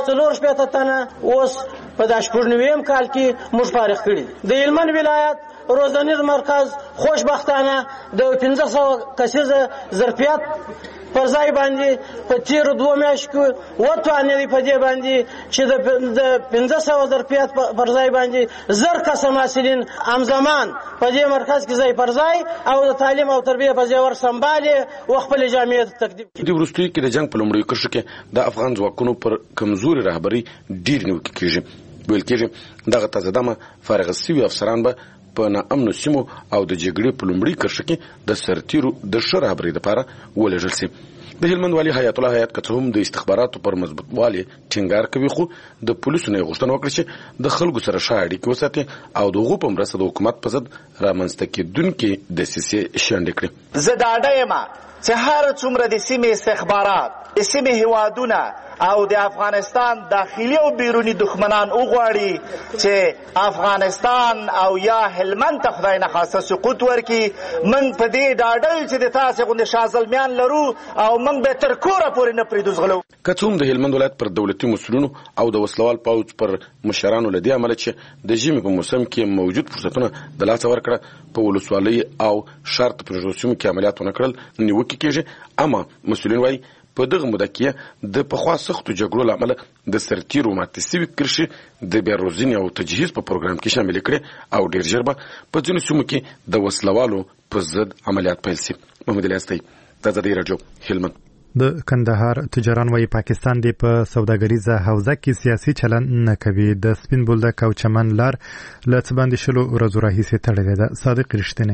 940 تنه اوس په 2019 کال کې موږ فارغ کړي دي. د هلمند ولایت روزنیز مرکز خوشبختانه د 1500 کسیزه ظرفیت پر ځای باندې په تیر 2 میاشتو وټوانې دی په دې باندې چې د 1500 ظرفیت پر ځای باندې زر کس مسؤلین همزمان په دې مرکز کې ځای پر ځای او د تعلیم او تربیه په ځای ور سمبالي او خپل جامعیت تقدیم کړي. د وروستي کې د جنگ په لومړیو کرښو کې د افغان ځواکونو پر کمزوري رهبري ډیر نیوکې کېږي. ویل کېږي دغه تازه دمه فارغ شوي افسران به په ناامنو سیمو او د جګړې په لومړي کرښه کې د سرتیرو د ښه رهبرۍ لپاره ولېږل شي. د هلمند والي حیات الله حیات که څه هم د استخباراتو پر مضبوطوالي ټینګار کوي خو د پولیسو نه غوښتنه وکړه چې د خلکو سره ښه اړیکې وساتي او د هغو په مرسته د حکومت په ضد رامنځته کېدونکې دسیسې شنډې کړي. زه ډاډه یم چې هر څومره د سیمې استخبارات د سیمې هیوادونه او د افغانستان داخلي او بیرونی دښمنان وغواړي چې افغانستان او یا هلمند ته خدای نخواسته سقوط ورکړي موږ په دې ډاډه یو چې د تاسې غوندې شازلمیان لرو او موږ به تر کوره پورې نه پرېږدو ځغلو. که څه هم د هلمند ولایت پر دولتي مسؤلینو او د وسلوال پوځ پر مشرانو له دې امله چې د ژمي په موسم کې موجود فرصتونه د لاسه ورکړه په ولسوالۍ او ښار ته پرېږدو سیمو کې عملیات ونه کړل نیوکې کېږي. اما مسؤلین وایي په دغه موده کې د پخوا سختو جګړو له امله د سرتیرو ماتې شوي کرښې د بیا روزنې او تجهیز په پروګرام کې شاملې کړې او ډېر ژر به په ځینو سیمو کې د وسلوالو په ضد عملیات پیل شي. محمد الیاس دی، د ازادۍ راډیو، هلمند. د کندهار تجاران وایي پاکستان دی په سوداګریزه حوزه کې سیاسي چلن نه کوي. د سپین بولدک او چمن لار له څه باندې 20 ورځو راهیسې تړلې ده. صادق رښتینی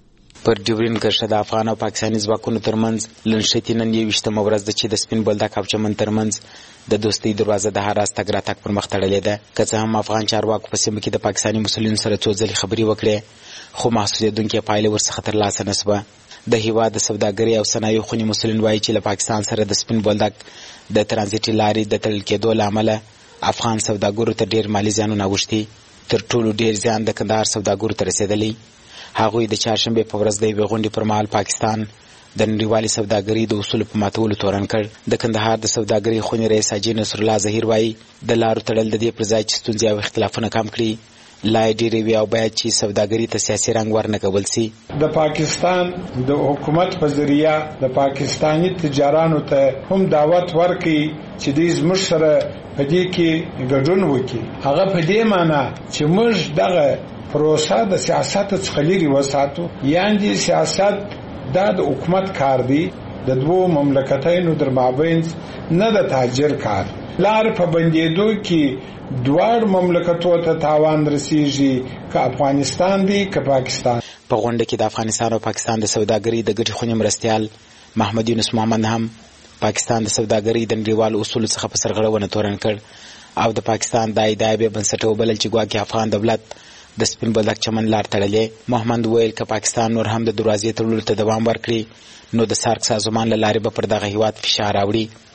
پر ډیورین کرښه د افغان او پاکستاني ځواکونو ترمنځ لنډشتي نن 21مه ورځ ده چې د سپین بولدک او چمن ترمنځ د دوستۍ دروازه د هر راز تګ راتګ پر مخ تړلې ده. که څه هم افغان چارواکو په سیمه کې د پاکستاني مسؤلینو سره څو ځلې خبرې وکړې خو محسوسېدونکې پایلې ورڅخه ترلاسه نه شوه. د هیواد د سوداګرۍ او صنایعو خونې مسؤلین وایي چې له پاکستان سره د سپین بولدک د ترانزیټي لارې د تړل کېدو له امله افغان سوداګرو ته ډېر مالي زیانونه اوښتي. تر ټولو ډېر زیان د کندهار سوداګرو ته رسېدلی. هغوی د چهارشنبې په ورځ د یوې غونډې پر مهال پاکستان د نړیوالې سوداګرۍ د اصولو په ماتولو تورن کړ. د کندهار د سوداګرۍ خونې رئیس حاجي نصر الله ظهیر وایي د لارو تړل د دې پر ځای چې ستونزې او اختلافونه کم کړي لا یې ډېرې وي او باید چې سوداګرۍ ته سیاسي رنګ ورنه کول شي. د پاکستان د حکومت په ذریعه د پاکستاني تجارانو ته هم دعوت ورکړي چې دوی زموږ سره په دې کې ګډون وکړي. هغه په دې معنی چې موږ دغه پروسه د سیاست څخه لرې وساتو. یعنې سیاست دا د حکومت کار دی، د دوو مملکتینو در مابین نه د تاجر کار. لار په بندېدو کې دواړو مملکتو ته تاوان رسیږي، که افغانستان دی که پاکستان. په غونډه کې د افغانستان او پاکستان د سوداګرۍ د ګډې خونې مرستیال محمد یونس محمد هم پاکستان د سوداګرۍ د نړیوالو اصولو څخه په سرغړونه تورن کړ او د پاکستان د ادعا بې بنسټه وبلل چې ګواکې افغان دولت د سپین بولدک چمن لار تړلې. محمد ویل که پاکستان نور هم د دروازې تړلو ته دوام ورکړي نو د سارک سازمان له لارې به پر دغه هیواد فشار راوړي.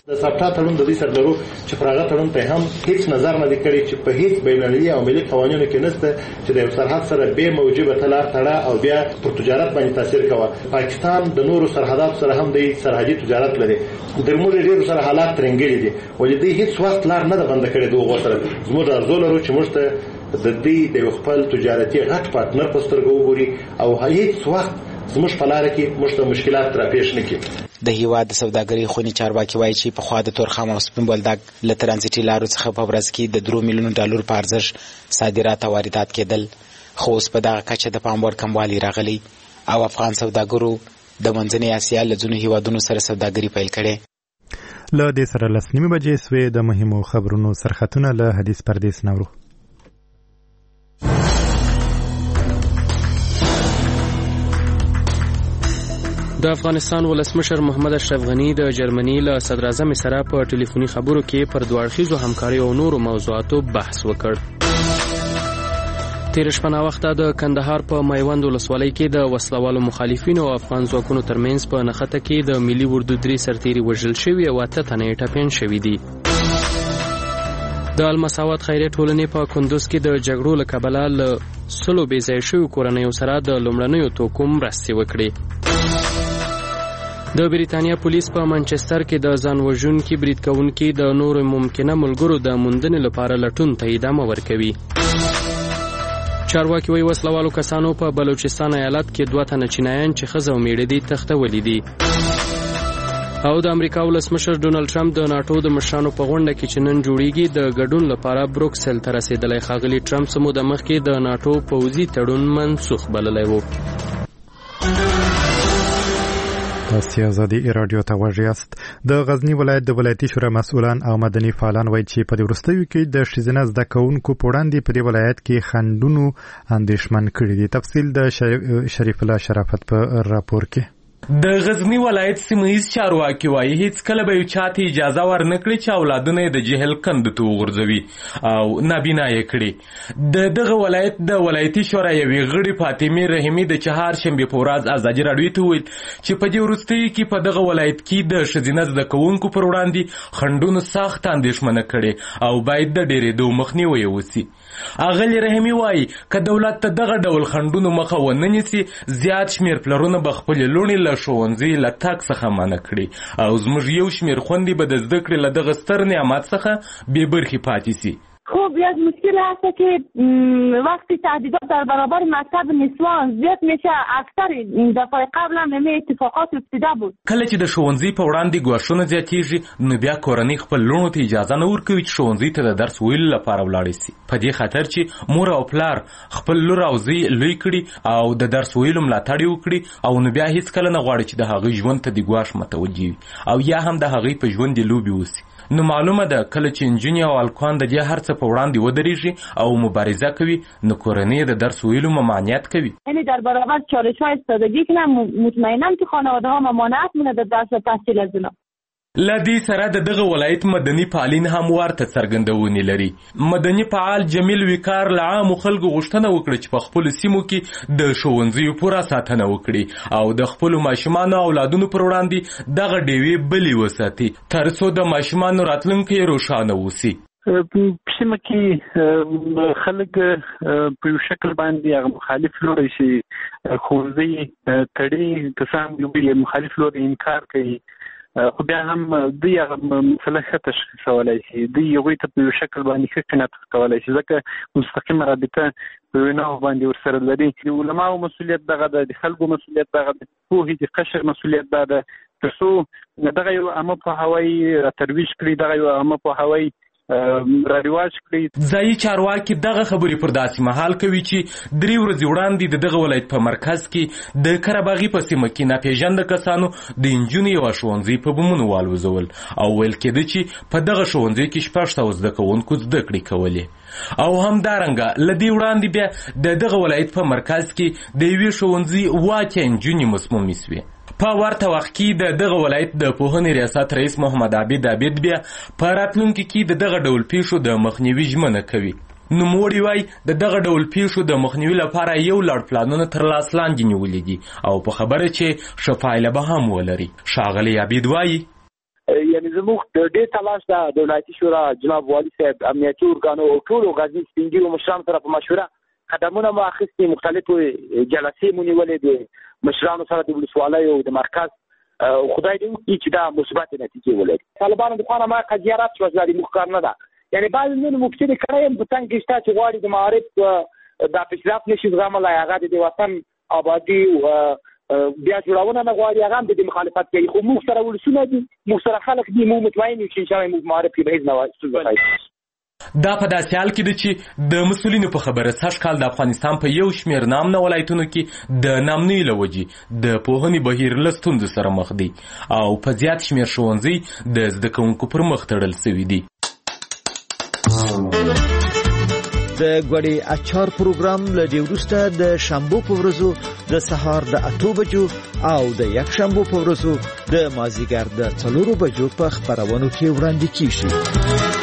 د سپټا تړون د دې سره لرو چې پراغه تړون ته هم هیڅ نظر نه دی کړی چې په هیڅ بینالمللي او ملي قوانینو کې نشته چې د سرحد سره به موجبه تلار تړه او بیا پر تجارت باندې تاثیر کوي. پاکستان د نورو سرحدات سره هم د سرحدي تجارت لري. د موږ ډیرو سره حالات ترنګلي دي ولې دې هیڅ وخت لار نه بند کړي دوه سره. زموږ ارزو لرو چې موږ ته د دې د خپل تجارتي غټ پارتنر په سترګو وګوري او هیڅ وخت زموږ په لار کې موږ ته مشکلات را پیښ نه کړي. د هیواد د سوداګرۍ خونی چارواکي وایي چې په خوا د تورخم او سپین بولدک له ترانزیتي لارو څخه په ورځ کې د 3 میلیون ډالر په ارزښت صادرات او واردات کېدل، خو اوس په دغه کچه د پام وړ کموالی راغلی او افغان سوداګرو د منځنۍ اسیا له ځینو هیوادونو سره سوداګري پیل کړې. له دې سره 9:30 بجې سوې د مهمو خبرونو سرخطونه له حدیث پردیس نورو. د افغانستان ولسمشر محمد اشرف غنی د جرمني له صدر اعظم سره په ټلیفوني خبرو کې پر دوه اړخیزو همکارۍ او نورو موضوعاتو بحث وکړ. تیر شپه ناوخته د کندهار په میوند ولسوالۍ کې د وسلوالو مخالفینو او افغان ځواکونو ترمنځ په نښته کې د ملي اردو 3 سرتیري وژل شوي او 8 تنه ټپیان شوي دي. د المساوات خیریه ټولنې په کندوز کې د جګړو له کبله له 100 بې ځایه شویو کورنیو سره د لومړنیو توکو مرستې وکړې. د بریتانیا پولیس په منچستر کې د ځان وژونکي برید کوونکي د نورو ممکنه ملګرو د موندنې لپاره لټون ته ادامه ورکوي. چارواکي وایي وسلوالو کسانو په بلوچستان ایالت کې 2 تنه چینایان چې ښځه او میړه دي تښتولي دي. او د امریکا ولسمشر ډونالډ ټرمپ د ناټو د مشرانو په غونډه کې چې نن جوړیږي د ګډون لپاره بروکسل ته رسیدلی. ښاغلي ټرمپ څه موده مخکې د ناټو پوځي تړون منسوخ بللی و. تاسو آزادي رادیو ته وژیاست. د غزنی ولایت د ولایتي شورا مسؤلان او مدني فعالان وایي چې په وروستیو کې د ښځینه زده کوونکو په وړاندې په دې ولایت کې خنډونو اندېښمن کړي دي. تفصیل د شریف الله شرافت په راپور کې. د غزنی ولایت سیمه‌ییز چارواکي وایي هیڅ کله به یو چاته اجازه ورنکړي چې اولادونه د جهل کندو ته وغورځوي او نابینا یې کړي. دغه ولایت د ولایتي شورا یوې غړي فاطمه رحیمي د چهارشنبې په ورځ ازادي راډیو ته وویل چې په دې وروستیو کې په دغه ولایت کې د ښځینه زده کوونکو پر وړاندې خنډونو سخت اندېښمنه کړي او باید د ډېرېدو مخنیوی وشي. اغلې رحیمي وایي که دولت ته دغه ډول خنډونو مخه ونه نیسي زیات شمېر پلرونه به خپلې لوڼې له ښوونځي له تګ څخه منع کړي او زموږ یو شمېر خویندې به د زده کړې له دغه ستر نعمت څخه بې برخې پاتې سي. خب یک مشکل هست که وقتی تهدیدات در برابر مکتب نسوان زیاد میشه. اکثر دفعه قبل هم اتفاقات افتیده بود. کله چې د ښوونځي په وړاندې ګواښونه زیاتېږي نو بیا کورنۍ خپل لوڼو ته اجازه نه ورکوي چې ښوونځي ته د درس ویلو لپاره ولاړې سي، په دې خاطر چې مور او پلار خپل لور او زوی لوی کړي او د درس ویلو ملاتړ یې وکړي او نو بیا هیڅکله نه غواړي چې د هغوی ژوند ته د ګواښ متوجه وي او یا هم د هغوی په ژوند یې لوبې وسي. نو معلومه ده کله چې نجونې او هلکان د دې هر څه په وړاندې ودرېږي او مبارزه کوي نو کورنۍ د درس ویلو ممانعت کوي. یعنی در برابر چالش‌های ایستادگی که مطمئنم که خانواده‌ها ممانعت می‌کنند در درس و تحصیل از اینا. له دې سره د دغه ولایت مدني فعالین هم ورته څرګندونې لري. مدني فعال جمیل وقار له عامو خلکو غوښتنه وکړه چې په خپلو سیمو کې د ښوونځیو پوره ساتنه وکړي او د خپلو ماشومانو او اولادونو پر وړاندې دغه ډیوې بلې وساتي تر څو د ماشومانو راتلونکی روښانه وسي. په سیمه کې خلک په یو شکل باندې هغه مخالف لوري شي ښوونځي تړي کسان یو مخالف لوري انکار کوي خو بیا هم دوی هغه مسله ښه تشخیصولی شي. دوی هغوی ته په یو شکل باندې ښه قناعت کولی شي ځکه مستقیمه رابطه په ویناو باندې ورسره لري. د علماو مسؤلیت دغه ده، د خلکو مسؤلیت دغه ده، پوهې د قشر مسؤلیت دا ده تر څو دغه یو عامه پوهاوی ترویج کړي، دغه یو عامه پوهاوی رواج کړي. ځایي چارواکي دغه خبرې پر داسې مهال کوي چې 3 ورځې وړاندې د دغه ولایت په مرکز کې د قرهباغي په سیمه کې ناپېژانده کسانو د نجونې یوه ښوونځي په بمونو والوځول او ویل کېده چې په دغه ښوونځي کې 600 زده کوونکو زده کړې کولې. او همدارنګه له دې وړاندې بیا د دغه ولایت په مرکز کې د یوې ښوونځي 8 نجونې مسمومې سوې. په ورته وخت کې د دغه ولایت د پوهنې ریاست رئیس محمد عابد بیا په راتلونکي کې د دغه ډول پیښو د مخنیوي ژمنه کوي. نوموړي وایي د دغه ډول پیښو د مخنیوي لپاره یو لړ پلانونه تر لاس لاندې نیولي دي او په خبره چې ښه پایله به هم ولري. ښاغلی عابد وایي یعنی زموږ د دې تلاش د ولایتي شورا جناب والي صاحب امنیتي ارګانو او ټولو غازي سپینګیرو مشرانو سره په مشوره قدمونه مو اخیستي، مختلفو جلسې مو نیولې د مشرانو سره د ولسوالۍ او د مرکز. خدای دې وکړي چې دا مثبت نتیجې ولري. طالبانو د خوا نه ما قضیه رد شوه، زموږ کار نه ده. یعنی بعضې نورې مفسدې کړی یم په تنګ کې شته چې غواړي د معارف دا پیشرفت نشي زغملی، هغه د وطن آبادي بیا جوړونه نه غواړي، هغه هم د دې مخالفت کوي. خو موږ سره ولسونه دي، موږ سره خلک دي، موږ مطمئن یو چې انشاءالله موږ معارف کې به هېڅ ډول ستونزه راشي. دا په داسې حال کې ده چې د مسؤلینو په خبره سږ کال د افغانستان په یو شمېر نامنه ولایتونو کې د نامنۍ له وجې د پوهنې بهیر له ستونزو سره مخ دی او په زیات شمېر ښوونځي د زده کوونکو پر مخ تړل سوي دي. د غوړي اچار پروګرام له دې وروسته د شنبه په ورځو د سهار د 8 بجو او د یک شنبه په ورځو د مازیګر د 4 بجو په خبرونو کې وړاندې کیږي.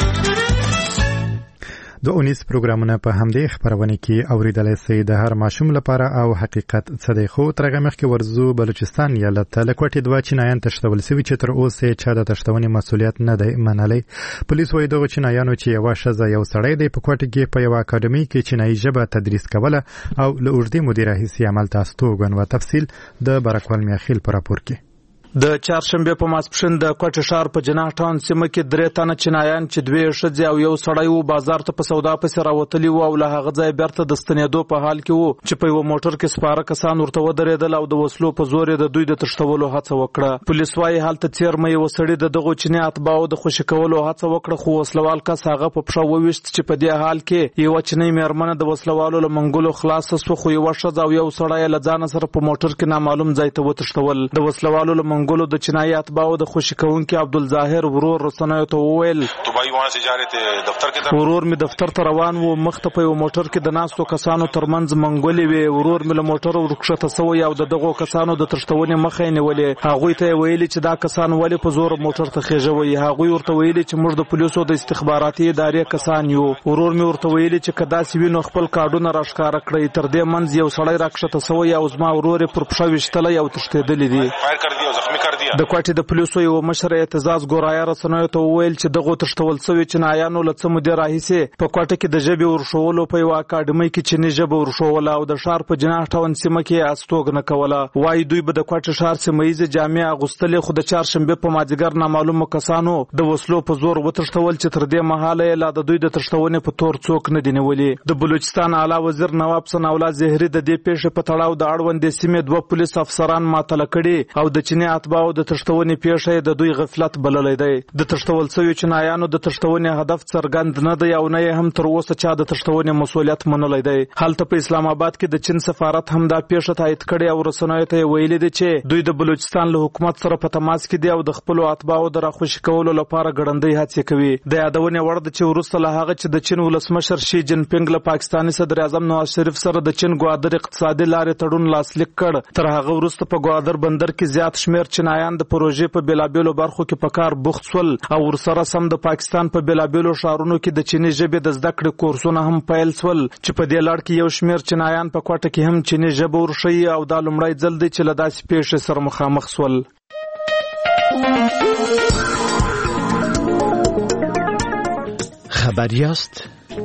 د اونیس پروګرامونه په همدې خبرونه کې اوریدلای شئ. د هر ماشوم لپاره او حقیقت څه دی. خو ترغه مخ کې ورزو بلوچستان ایالت له کوټې دوه چینایان تشتول سوي چې تر اوسه چا د تشتونې مسولیت نه دی منلی. پولیس وایي دغه چینایانو چې یو شزه یو سړی دی په کوټه کې په یو اکاډمي کې چینایي ژبه تدریس کوله او له اوږدې مودې راهیسې عمل ته استوګن و. تفصیل د برکوال میاخیل په راپور کې. د چهارشنبه په ماسپښین د کوټه ښار په جناح ټاون سیمه کې 3 تنه چینایان چې 2 ښځې او یو سړی وو بازار ته په سودا پسې راوتلي وو او له هغه ځای بیرته د ستنېدو په حال کې وو چې په یو موټر کې سپاره کسان ورته ودرېدل او د وسلو په زور د دوی د تښتولو هڅه وکړه. پولیس وايي هلته څیرمه یو سړی د دغو چیني اتباعو د خوشي کولو هڅه وکړه، خو وسلوال کس هغه په پښه وویشت چې په دې حال کې یو چینی میرمنه د وسلوالو له منګولو خلاص شو، خو یو ښځه او یو سړی له ځان سره په موټر کې نامعلوم ځای ته وتښتول. د وسلوالو له منګولو د چینایي اتباعو د خوشي کوونکي عبدالظاهر ورور رسنیو ته وویل ورور می دفتر ته روان وو، مخ ته په یو موټر کې د ناستو کسانو ترمنځ منګولې وې. ورور می له موټر ورکښته سوی او دغو کسانو د تښتونې مخه یې نیولې. هغوی ته ویلي چې دا کسان ولې په زور موټر ته خېژوي. هغوی ورته ویلي چې موږ د پولیسو د استخباراتي ادارې کسان یو. ورور می ورته ویلي چې کدا سی وینو خپل کارډونه راښکاره کړی. تر دې منځ یو سړی راکښته سوی او زما ورور پر پښه وشتلی او تښتېدلی دی. د کوټې د پولیسو یو مشر اعتزاز ګورایه رسنیو ته وویل چې دغو تښتول سوي چینایانو له څه مودې راهیسې په کوټه کې د ژبې ورښولو په یوه اکاډمۍ کې چیني ژبه ورښوله او د ښار په جناح ټاون سیمه کې استوګنه کوله. وایي دوی به د کوټې ښار سیمه ییزې جامې اغوستلې، خو د چهارشنبې په مازدیګر نامعلومو کسانو د وسلو په زور وتښتول چې تر دې مهاله یې لا د دوی د تښتونې په تور څوک نه دي نیولي. د بلوچستان اعلی وزیر نواب ثناءالله زهري د دې پیښې په تړاو د اړوندې سیمې 2 پولیس افسران معطله کړي او د چیني اتباعو د تښتونې پیښه د دوی غفلت بللی دی. د تښتول سوي چینایانو د تښتونې هدف څرګند نه دی او نه یې هم تر اوسه چا د تښتونې مسؤلیت منلی دی. هلته په اسلام آباد کې د چین سفارت هم دا پیښه تایید کړې او رسنیو ته یې ویلي دي چې دوی د بلوچستان له حکومت سره په تماس کې دي او د خپلو اتباعو د راخوشي کولو لپاره ګړندۍ هڅې کوي. د یادونې وړ ده چې وروسته له هغه چې د چین ولسمشر شي جین پینګ له پاکستاني صدر اعظم نواز شریف سره د چین ګوادر اقتصادي لارې تړون لاسلیک کړ، تر هغه وروسته په ګوادر بندر کې زیات شمېر چینایان د پروژې په بیلابیلو برخو کې په کار بوخت شول او ورسره سم د پاکستان په بیلابیلو ښارونو کې د چیني ژبې د زده کړې کورسونه هم پیل شول چې په دې لړ کې یو شمېر چینایان په کوټه کې هم چیني ژبه ورښیي او دا لومړی ځل دی چې له داسې پیښې سره مخامخ شول. خبر یاست؟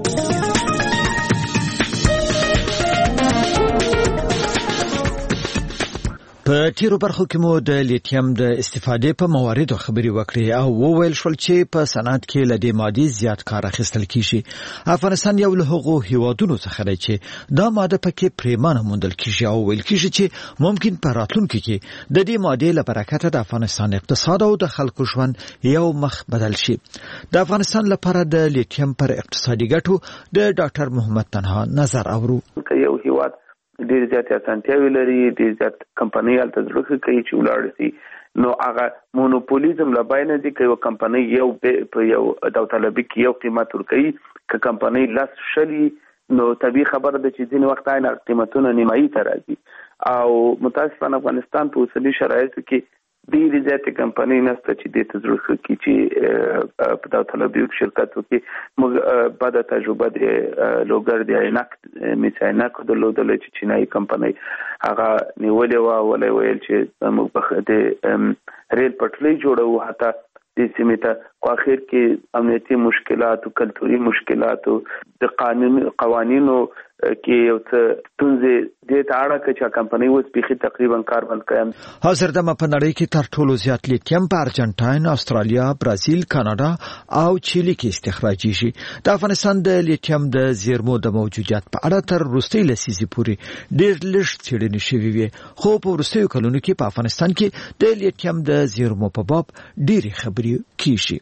په تیرو برخو کې مو د لیتیم د استفادې په مواردو خبرې وکړې او وویل شول چې په صنعت کې له دې مادې زیات کار اخیستل کیږي. افغانستان یو له هغو هیوادونو څخه دی چې دا ماده پکې پریمانه موندل کیږي او ویل کیږي چې ممکن په راتلونکي کې د دې مادې له برکته د افغانستان اقتصاد او د خلکو ژوند یو مخ بدل شي. د افغانستان لپاره د لیتیم پر اقتصادي ګټو د ډاکټر محمد تنها نظر اورو. یو هیواد ډیر زیات اسانتیاوي لري، ډیر زیات کمپنۍ هلته زړه کوي چې ولاړ شي، نو هغه مونوپولیزم لا باندې دي چې یو کمپنۍ یو په یو داوطلبي کې یو قیمت ورکوي، که کمپنۍ لاس شلي نو طبیعي خبره ده چې ځینې وخت عین قیمتونه نیمایي ته راځي او متاسفانه افغانستان په اوسني شرایطو کې ډېرې زیاتې کمپنۍ نشته چې دې ته زړه ښه کړي چې په داوطلبیو کې شرکت وکړي. موږ بده تجربه د لوګر د عینک میس عینکو درلودله چې چینایي کمپنۍ هغه نیولې وه، ولی ویل چې موږ د ریل پټلۍ جوړوو، حتی د سیمې ته خو اخر کې امنیتي مشکلات او کلتوري مشکلات او د قوانینو کې یو څه ستونزې د تاړه چې کمپنۍ اوس بيخي تقریبا کار بند کړي. حاضر د مپنړی کې تر ټولو زیات لیتیم په ارجنټاین، استرالیا، برازیل، کاناډا او چیلي کې استخراجي شي. د افغانستان د لیتیم د زیرمو د موجودیت په اړه تر وروستي لسیزې پورې ډېر لږ څېړنې شوې وي، خو په وروستیو کلونو کې په افغانستان کې د لیتیم د زیرمو په باب ډېرې خبرې کیږي.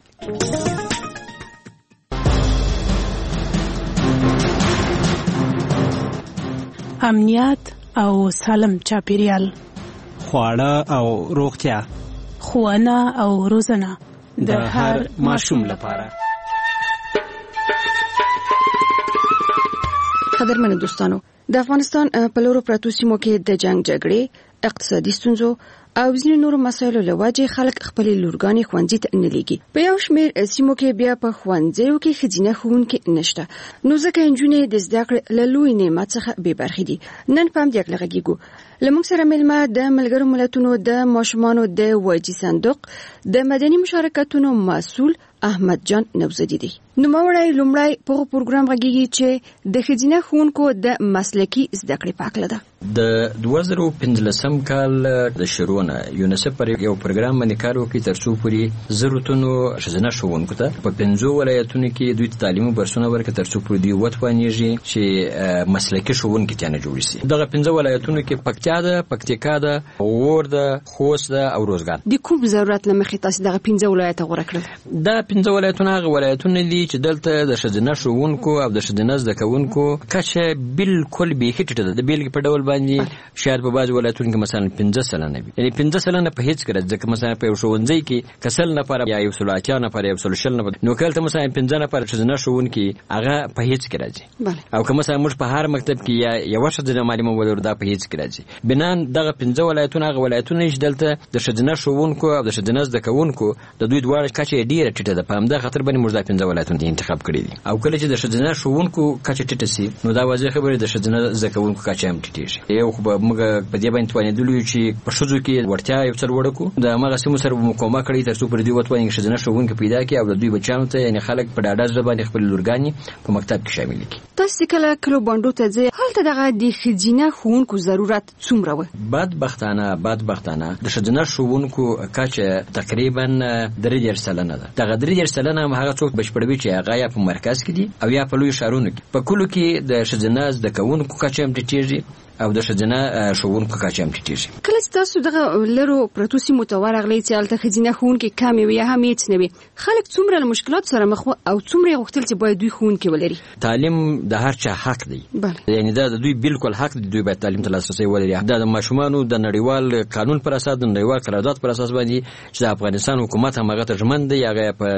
امنیت او سالم چاپیریال، خواړه او روغتیا، ښوونه او روزنه د هر ماشوم لپاره. قدرمنو دوستانو، د افغانستان په لورو پرتو سیمو کې د جنگ جګړې، اقتصادي ستونزو او ځینې نورو مسایلو له وجې خلک خپل لورګانې ښوونځي ته نه لیږي. په یو شمېر سیمو کې بیا په ښوونځیو کې ښځینه ښوونکي نشته، نو ځکه نجونې د زده کړې له لوی نعمت څخه بې برخې دي. نن په همدې اړه غږیږو. له موږ سره مېلمه د ملګرو ملتونو د ماشومانو د وجې صندوق د مدني مشارکتونو مسؤل احمد جان نوزدي دی. نوموړی لومړی په پروګرام غږیږي چې د ښځینه ښوونکو د مسلکي زده کړې په اړه ده. د 2015 کال د شروع نه یونیسف پر یو پروګرام باندې کار وکړي ترڅو پورې ضرورتونو ښځینه ښوونکو ته په 5 ولایتونو کې دوی تعلیمي برسونه ورکړي ترڅو پورې دوی وتوانیږي چې مسلکي ښوونکي تانه جوړ شي. دغه 5 ولایتونو کې پکتیا ده، پکتیکا ده، غور ده، خوست ده او روزګان. د کوم ضرورت لمخې تاسو دغه 5 ولایت غوړه کړل؟ دا 5 ولایتونه هغه ولایتونه دي چې دلته د ښځینه ښوونکو او د ښځینه زده کوونکو کچه بالکل بیخي ټیټه ده. د بیلګې په ډول باندې شاید په بعض ولایتونو کې مثلا 15 سلنه وي، یعنی 15 سلنه په هیڅ کې ځکه مثلا په یو ښوونځي کې کسل نفر یا یو سلواتیا نفر یا یو سلوشل نفر، نو کله مثلا 15 نفر ښځینه ښوونکي هغه په هیڅ کې راځي. او که مثلا موږ په هر مکتب کې یا یو ښځینه معلمه ولر دا په هیڅ کې راځي. بنان دغه 15 ولایتونه هغه ولایتونه چې دلته د ښځینه ښوونکو او د ښځینه زده کوونکو د دوی دواړه کچه ډیره ټیټه ده. په همدا خاطر باندې موږ دا 15 ولایتونه انتخاب کړی دي. او کله چې د ښځینه ښوونکو کچه ټیټه سي نو دا واضح خبره د ښځینه زده کوونکو کچه هم ټیټیږي. یو خو موږ په دې باندې توانېدلو چې په ښځو کې ورتیا یو څل وړکو د هغه سیمو سره مقاومه کړی ترڅو پر دوی وتوانیږي ښځینه ښوونکي پیدا کړي او د دوی بچیانو ته یعنی خلک په ډاډه زړه باندې خپل لورګانې په مکتب کې شامل کړي. تاسو کله کلو باندې ته ځئ هلته دغه د ښځینه ښوونکو ضرورت څومره و؟ بدبختانه د ښځینه ښوونکو کچه تقریبا 3 سلنه ده. دغه 3 سلنه هغه څوک بشپړوي چې هغه یا په مرکز کې دي او یا په لوی ښارونو کې. په کلو کې د ښځینه زده کوونکو کچه هم ټیټیږي او د ښځینه ښوونکو کچه هم ټیټیږي. کله چې تاسو دغه لرو پرتو سیمو ته ورغلئ چې هلته ښځینه ښوونکي کمې وي یا هم هېڅ نه وي، خلک څومره له مشکلاتو سره مخ وو او څومره یې غوښتل چې باید دوی ښوونکي ولري؟ تعلیم د هر چا حق دی، یعنی دا د دوی بالکل حق دی، دوی باید تعلیم ته لاسرسی ولري. دا د ماشومانو د نړیوال قانون پر اساس د نړیوال قرارداد پر اساس باندې چې د افغانستان حکومت هم هغه ته ژمن دی، هغه په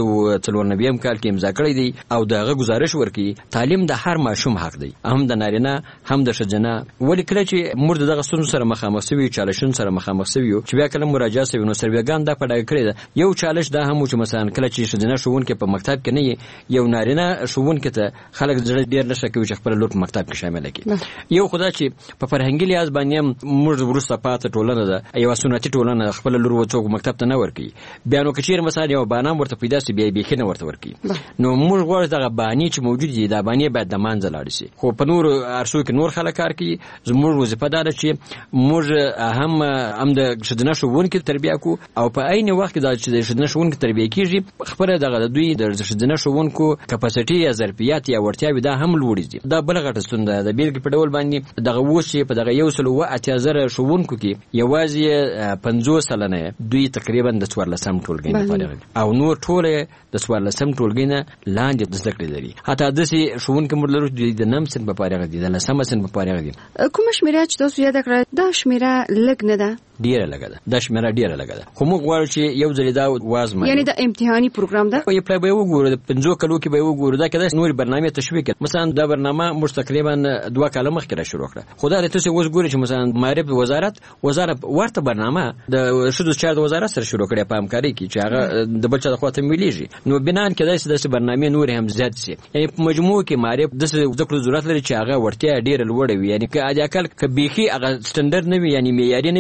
1994 کال کې امضا کړی دی او دغه گزارش ورکړي تعلیم د هر ماشوم حق دی، هم د نارینه هم د ښځینه. ولې کله چې موږ دغه ستونزو سره مخامخ شوي، چالشونو سره مخامخ شوي چې بیا کله مراجعه شوي نو سروېګان دا په ډاګه کړې ده. یو چالش دا هم چې مثلا کله چې ښځینه ښوونکي په مکتب کې نه یو نارینه ښوونکي ته خلک زړه ډېر نشه کوي چې خپل لور په مکتب کې شامله کړي. یو خدا چې په فرهنګي لحاظ باندې موږ وروسته پاتې ټولنه ده، یو سنتي ټولنه خپل لور وڅوک مکتب ته نه ورکوي. بیا نو که چېرې مثلا یو بهانه ورته پیدا شي بیا بیخي نه ورته ورکوي. نو موږ غواړو دغه بهانې چې موجود دي دا بهانې باید د منځه لاړې شي. خو په نورو عرصو کې نور خلک کار کوي. زموږ وظیفه دا ده چې موږ هم د ښځینه ښوونکو تربیه کوو او په عین وخت کې دا چې د ښځینه ښوونکو تربیه کیږي خپله دغه د دوی د ښځینه ښوونکو کپاسټي یا ظرفیت یا وړتیاوې دا هم لوړې دي. دا بله غټه ستونزه ده. د بیلګې په ډول باندې دغه اوس چې په دغه 180,000 ښوونکو کې یوازې 50 سلنه دوی تقریبا د 14 ټولګي نه فارغ دي او نور ټول د 14 ټولګي نه لاندې د زده کړې لري. حتی داسې ښوونکي موږ لرو د 9 سن په فارغ دي، د 10 سن په فارغ دي. کومه شمیره چې تاسو یاد کړئ دا شمیره لږ نه ده؟ ډیره لګه ده. دا شمیره ډیره لګه ده. خو موږ غواړو چې یو ځل دا وازمه یعنی د امتحاني پروګرام ده په پلای به وګورو. د 5 کلو کې به وګورو دا کده نور برنامه تشویق کړي. مثلا دا برنامه موږ تقریبا 2 کاله مخکې را شروع کړه. خو دا تاسو اوس ګورئ چې مثلا معرف وزارت ورته برنامه د شذو چار د وزارت سره شروع کړي په همکاري کې چې هغه د بچا د خواته مليږي. نو بنان کې داسې برنامه نور هم زیات شي. یعنی په مجموع کې معرف د ذکر ضرورت لري چې هغه ورته ډیره لوړ وي. یعنی که اجاکل کبيخي هغه سټانډرډ نه وي یعنی معیاري نه وي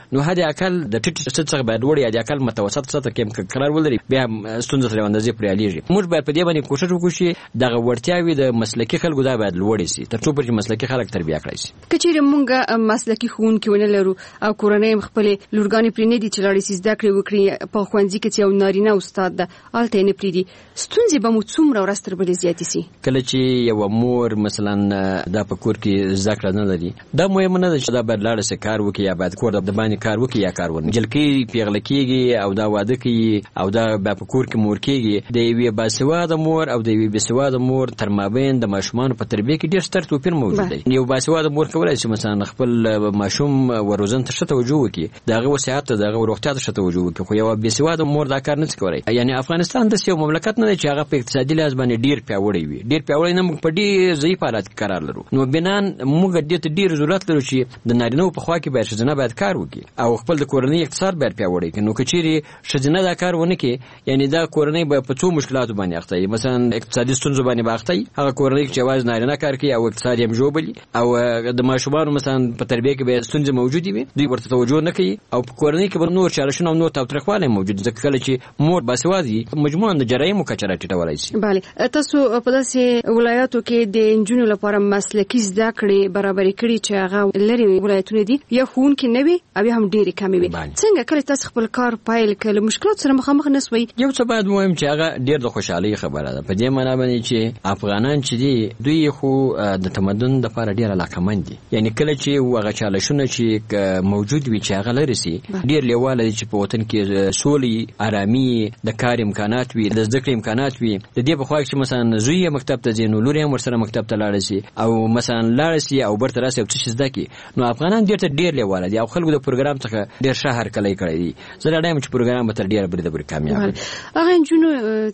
نو هدا اکل د ټیټ سطح څخه باید وړي یا اکل متوسط سطح کې قرار ولري بیا ستونزه تر اندازې پرې الیږي. موږ باید په دې باندې کوشش وکړو چې دغه وړتیاوي د مسلکي خلکو دا باید لوړ شي تر څو چې مسلکي خلک تربیه کړي شي. کچېره مونږه مسلکي ښوونکي ونه لرو او کورنۍ خپل لورګانې پرې نه دي چې لاړې زده کړې وکړي په ښوونځي کې چې یو نارینه استاد ده الته نه پرې دي ستونزې به مو څومره ورځ تر بلې زیاتې سي. کله چې یو مور مثلا دا په کور کې زده کړه نه لري دا مهم نه ده چې دا باید لاړ سي کار وکړي یا باید کور د باندې کار وکړي یا کار ونه جلکې پیغله کېږي او دا واده کوي او دا په کور کې مور کېږي. د یوې باسواده مور او د یوې باسواده مور تر مابین د ماشومان په تربیه کې ډېر ستر توپیر موجود دی. یو باسواده مور کولای شي مثلا خپل ماشوم وروزن ته شته توجه وکړي دغه وصحت ته دغه روغتیا ته شته توجه وکړي خو یو باسواده مور دا کار نه کوي. یعنی افغانستان د یو مملکت نه چې هغه په اقتصادي لحاظ باندې ډیر پیاوړی وي ډیر پیاوړی نه موږ په ډیر ضعیف حالت کې قرار لرو. نو بنان موږ د ډیر ضرورت لرو چې د نارینه په خوا کې باید شزنه باید کار وکړي او خپل د کورنۍ اقتصاد باید پیاوړی کړي. نو کچېری شزنه دا کار ونه کړي یعنی دا کورنۍ به په څو مشکلاتو باندې اخته وي مثلا اقتصادي ستونزو باندې باخته وي هغه کورنۍ چې واز نارینه کار کوي او اقتصاد یې مجوبلی او د ماشومان مثلا په تربیه کې به ستونزې موجود وي دوی ورته توجه نه کوي او په کورنۍ کې به نور چالشونه او نور تاوتریخوالی موجود ځکه کله چې مور باسوادي مجموعاً د جرایمو کچه راټیټولی شي. بله تاسو په داسې ولایاتو کې د نجونو لپاره مسلکي زده کړې برابرې کړي چې هغه لري ولایتونه دي یا ښوونکي نه وي او یا هم ډېرې کمې وي څنګه کله تاسو خپل کار پیل کړل مشکلات سره مخامخ نه سوئ؟ یو څه باید مهم چې هغه ډېر د خوشحالۍ خبره ده په دې معنا باندې چې افغانان چې دي دوی خو د تمدن لپاره ډېر علاقمند دي یعنی کله چې هغه چالشونه چې موجود وي چې هغه لري سي ډېر لیواله دي چې په وطن کې سولې آرامي د کار امکانات وي د زده کړې امکانات وي د دې په خوا کې مثلا زوی مکتب ته ځي نو لور یې ورسره مکتب ته لاړ شي او مثلا لاړ شي او برته راسي او څه زده کړي. نو افغانان ډېر لیواله دي او خلکو د پروګرام څخه ډېر ښه هرکلی کړی دي. زه راډایم چې پروګرام به تر ډېره بری کامیاب وي. هغه نجونو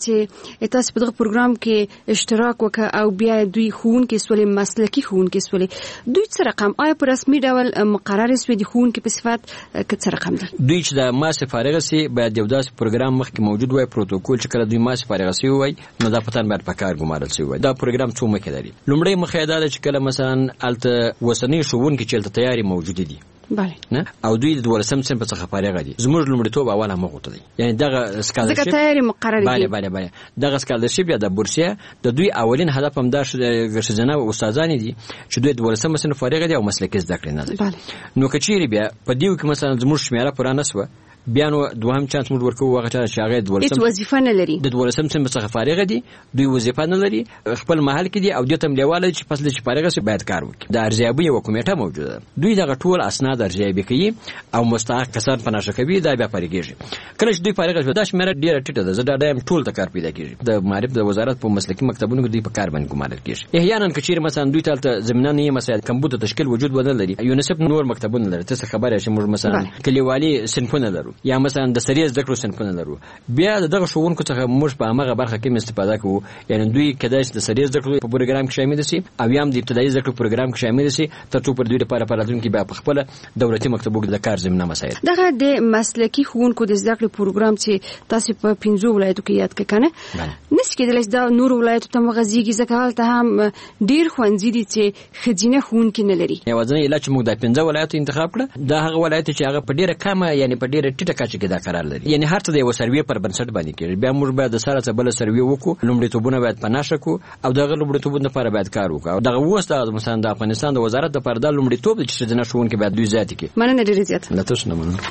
چې تاسو په دغه پروګرام کې اشتراک وکړ او بیا دوی ښوونکي سولې مسلکي ښوونکي سولې دوی څه رقم آیا په رسمي ډول مقرر سوي دي ښوونکي په صفت کې څه رقم دي؟ دوی چې د ماسه فارغ سي باید یو داسې پروګرام مخکې موجود وای پروتوکول چې کله دوی ماسه فارغ سي وای نو دا پتان باید په کار ګمارل سي وای. دا پروګرام څو مخکې لري لومړی مخکې دا چې کله مثلا الته وسنی ښوونکي چې تیاری موجود دي بله نه او دوی د 12 صنف څخه فارغ دي زموږ لومړیتوب اول هم غوته دي یعنی دغه سکالرشپ تیاری مقرر دي بله دغه سکالرشپ یا د بورسیه د دوی اولین هدف هم دا شزنه او استادان دي چې دوی د 12 صنف فارغ دي او مسلکي زده کړې نه دي. نو کچېری بیا په دیو کې مثلا زموږ شمیره پرانه سو بیا نو دوهم چانس موږ ورکو هغه چې هغه د 12 وظیفه نه لري د 12 صنف څخه فارغ دي دوی وظیفه نه لري خپل محل کې دي او د تم لیواله چې فصل چې فارغ شي باید کار وکړي. د ارزیابي یو کمیټه موجوده دوی دغه ټول اسناد ارزیابي کوي او مستحق کسان پناشه کوي دا بیا فارغېږي. کله چې دوی فارغ شي دا شمیره ډیره ټیټه ده زه دا ډایم ټول ته کار پیدا کیږي. د معرفت د وزارت په مسلکي مکتبونو کې دوی په کار باندې ګمارل کیږي. احیانا کچیر مثلا دوی ته زمينه نه مسایل کمبود تشکیل وجود بدل لري یونیسف نور مکتبونه لري ته خبره شي موږ مثلا کلیوالي صنفونه لرو یا مثلا د سریز ذکر صنفونه لرو بیا دغه شوونکو څخه موږ په هغه برخه کې استفاده کوو یعنی دوی کدای د سریز ذکر په پروګرام کې شامل دي او یا هم د ابتدایي ذکر پروګرام کې شامل دي ترڅو پر دوی لپاره پراتونکو بیا په خپل دولتي مکتبونو د کار زمينه مسایل دغه د مسلکي ښوونکو د زده کړې پروګرام چې تاسو په 15 ولایتو کې یاد کړئ نس کېدل چې دا نور ولایتو ته مغزيږي ځکه حالت هم ډیر خوندې دي چې خځینه ښوونکي نه لري. یوازې علاج موږ د 15 ولایتو انتخاب کړ دا هغه ولایت چې هغه په ډیره کمه یعنی په ډیره ټیټه کچه کې دا قرار لري یعنی هر څه د یو سروې پر بنسټ باندې کېږي بیا موږ باید د سره څه بل سروې وکړو لومړیتوبونه باید پناشه کو او دغه لومړیتوبونه لپاره باید کار وکړو او دغه وسته مثلا د افغانستان د وزارت د پردا لومړیتوب چې د نشون کې باید دوی زیات کړي. مننه ډیره زیات نه تاسو نه مننه.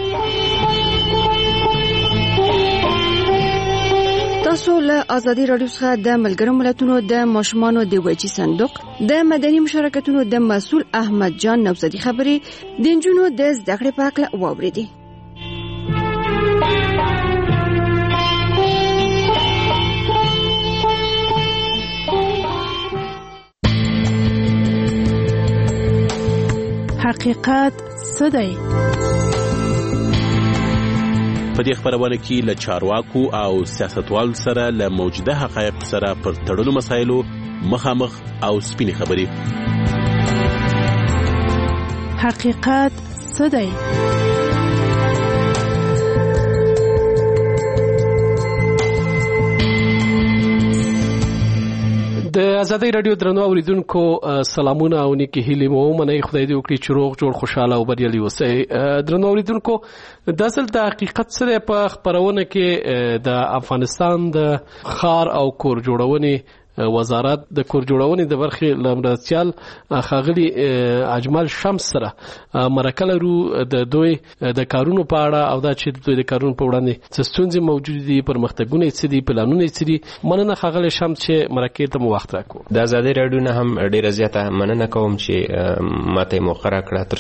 تاسو له ازادي رادیو څخه د ملګرو ملتونو د ماشومانو د وجې صندوق د مدني مشارکتونو د مسؤل احمد جان نوزادي خبرې د نجونو د زده کړې په اړه واوریدي. حقیقت څه دی؟ په دې خبرونه کې له چارواکو او سیاستوالو سره له موجوده حقایق سره پر تړلو مسایلو مخامخ او سپینې خبرې. حقیقت څه دی؟ د ازادي رادیو درنو اوریدونکو سلامونه او نیکی هیله مو منئ. خدای دې وکړي چې روغ جوړ خوشاله او بریالي اوسئ. درنو اوریدونکو د اصل د حقیقت سره په خبرونه کې د افغانستان د ښار او کور جوړونې وزارت د کور جوړونې د برخې لمراتیال خاغلی اجمل شمس سره مرکه لرو د دوی د کارونو په اړه او دا چې دوی د کارونو په وړاندې څه ستونزې موجود دي، پرمختګونه څه دي، پلانونه څه دي. مننه خاغلی شمس چې مرکه ته مو وخت راکو. د ازادي رادیو نه هم ډیره زیاته مننه کوم چې ماته موخره کړه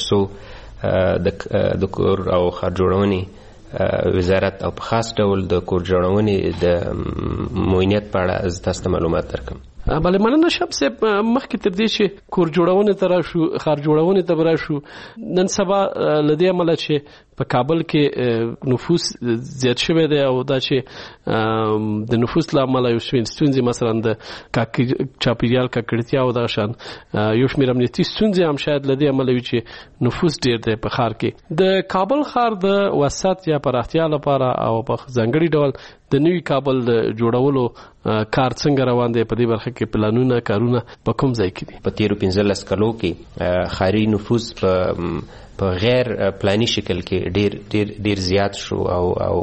ترڅو د کور او ښار جوړونې وزارت او په خاص ډول د کور جوړونې د معاینت په اړه تاسو ته معلومات درکړم. بله مننه شمس صاحب. مخکې تر دې چې کور جوړونې ته راشو، ښار جوړونې ته راشو، نن سبا له دې امله چې په کابل کې نفوس زیات شوی دی او دا چې د نفوس له امله یو ستونزې مثلا د چاپیریال ککړتیا او دغه شان یو شمېر امنیتي ستونزې هم شاید له دې امله وي چې نفوس ډېر دی په ښار کې. د کابل ښار د وسعت یا پراختیا لپاره او په ځانګړي ډول د نوي کابل د جوړولو کار څنګه روان دی؟ په دې برخه کې پلانونه کارونه په کوم ځای کې دي؟ په تیرو 15 کلو کې ښاري نفوس په غیر پلاني شکل کې ډیر زیات شو او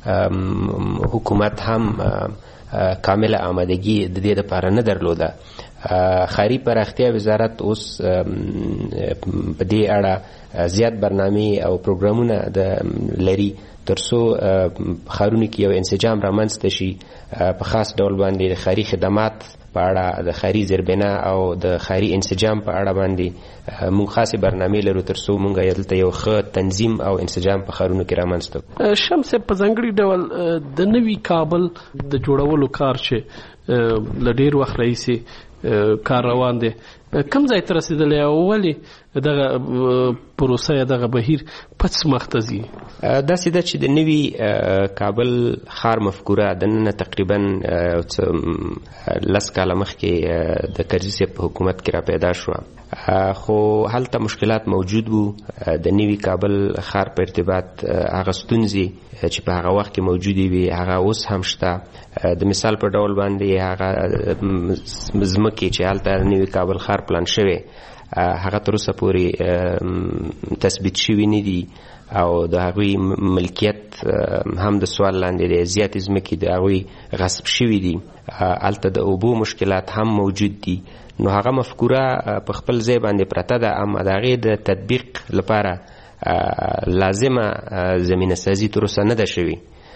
حکومت هم کامله آمادگی د دې لپاره نه درلوده. ښاري پراختیا وزارت اوس په دې اړه زیات برنامې او پروګرامونه لري ترڅو ښارونو کې یو انسجام رامنځته شي. په خاص ډول باندې د ښاري خدمات په اړه، د ښاري زیربنا او د ښاري انسجام په اړه باندې موږ خاصې برنامې لرو ترڅو موږ دلته یو ښه تنظیم او انسجام په ښارونو کې رامنځته کړو. شمس په ځانګړي ډول د نوي کابل د جوړولو کار چې له ډېر وخت راهیسې کار روان دی، کوم ځای ته رسېدلی او ولې دغه پروسه یا دغه بهیر پڅ مخته ځي؟ داسې ده چې د نوي کابل ښار مفکوره د نن تقریبا 10 کاله مخکې د کرزي صاحب په حکومت کې را پیدا شوه، خو هلته مشکلات موجود وو. د نوي کابل ښار په ارتباط هغه ستونزې چې په هغه وخت کې موجودې وي هغه اوس هم شته. د مثال په ډول باندې هغه ځمکې چې هلته نوي کابل ښار پلان شوی هغه تر اوسه پورې تثبیت شوي نه دي او د هغوی ملکیت هم د سوال لاندې دی. زیاتې ځمکې د هغوی غصب شوي دي. هلته د اوبو مشکلات هم موجود دي. نو هغه مفکوره په خپل ځای باندې پرته ده، اما د هغې د تطبیق لپاره لازمه زمینه سازي تر اوسه نه ده شوې.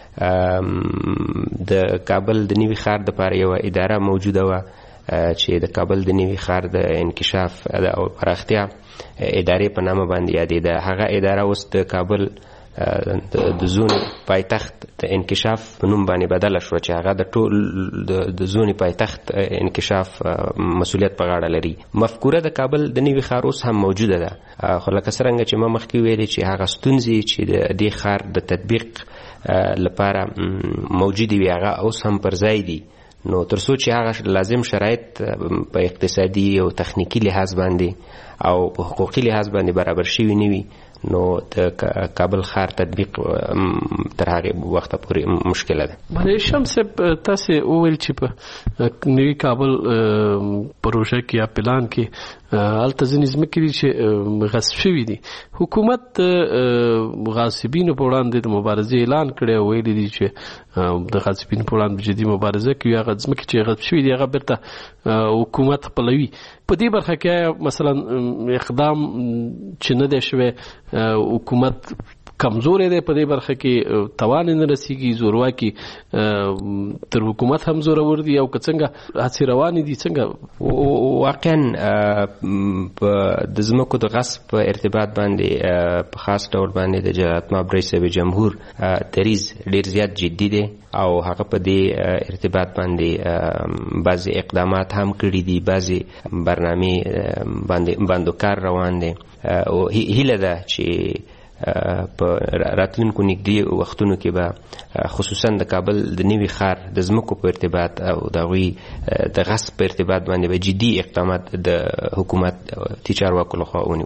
د کابل د نوي ښار دپاره یوه اداره موجوده وه چې د کابل د نوي ښار د انکشاف او پراختیا ادارې په نامه باندې یادېده. هغه اداره اوس د کابل د زونې پایتخت د انکشاف په نوم باندې بدله شوه چې هغه د ټول د زونې پایتخت انکشاف مسؤلیت په غاړه لري. مفکوره د کابل د نوي ښار اوس هم موجوده ده، خو لکه څرنګه چې ما مخکې ویلې چې هغه ستونزې چې د دې ښار د تطبیق لپاره موجودې وي هغه اوس هم پر ځای دي. نو ترڅو چې هغه لازم شرایط په اقتصادي او تخنیکی لحاظ باندې او په حقوقي لحاظ باندې برابر شوي نه وي، نو د کابل ښار تطبیق تر هغې وخته پورې مشکله ده. بله شمس صاحب تاسې وویل چې په نوي کابل پروژه کې یا پلان کې هلته ځینې ځمکې دي چې غصب شوي دي. حکومت د غاصبینو په وړاندې د مبارزې اعلان کړی او ویلي دي چې د غاصبینو په وړاندې جدي مبارزه کوي. هغه ځمکې چې غصب شوي دي هغه بیرته حکومت خپلوي. په دې برخه کې مثلا اقدام چې نه دی شوی، حکومت کمزورې دی په دې برخه کې، توان نه رسیږي، زورواکي تر حکومت هم زورور دي او که څنګه هڅې روانې دي څنګه؟ واقعا د ځمکو د غصب په ارتباط باندې په خاص ډول باندې د جلالتمآب رئیس جمهور دریځ ډیر زیات جدي دی او هغه په دې ارتباط باندې بعضې اقدامات هم کړي دي، بعضې برنامې باندې کار روان دی او هیله ده چې په راتلونکو نږدې وختونو کې به خصوصا د کابل د نوي ښار د ځمکو په ارتباط او د هغوی د غصب په ارتباط باندې به جدي اقدامات د حکومت چارواکو لخوا ونیول شي.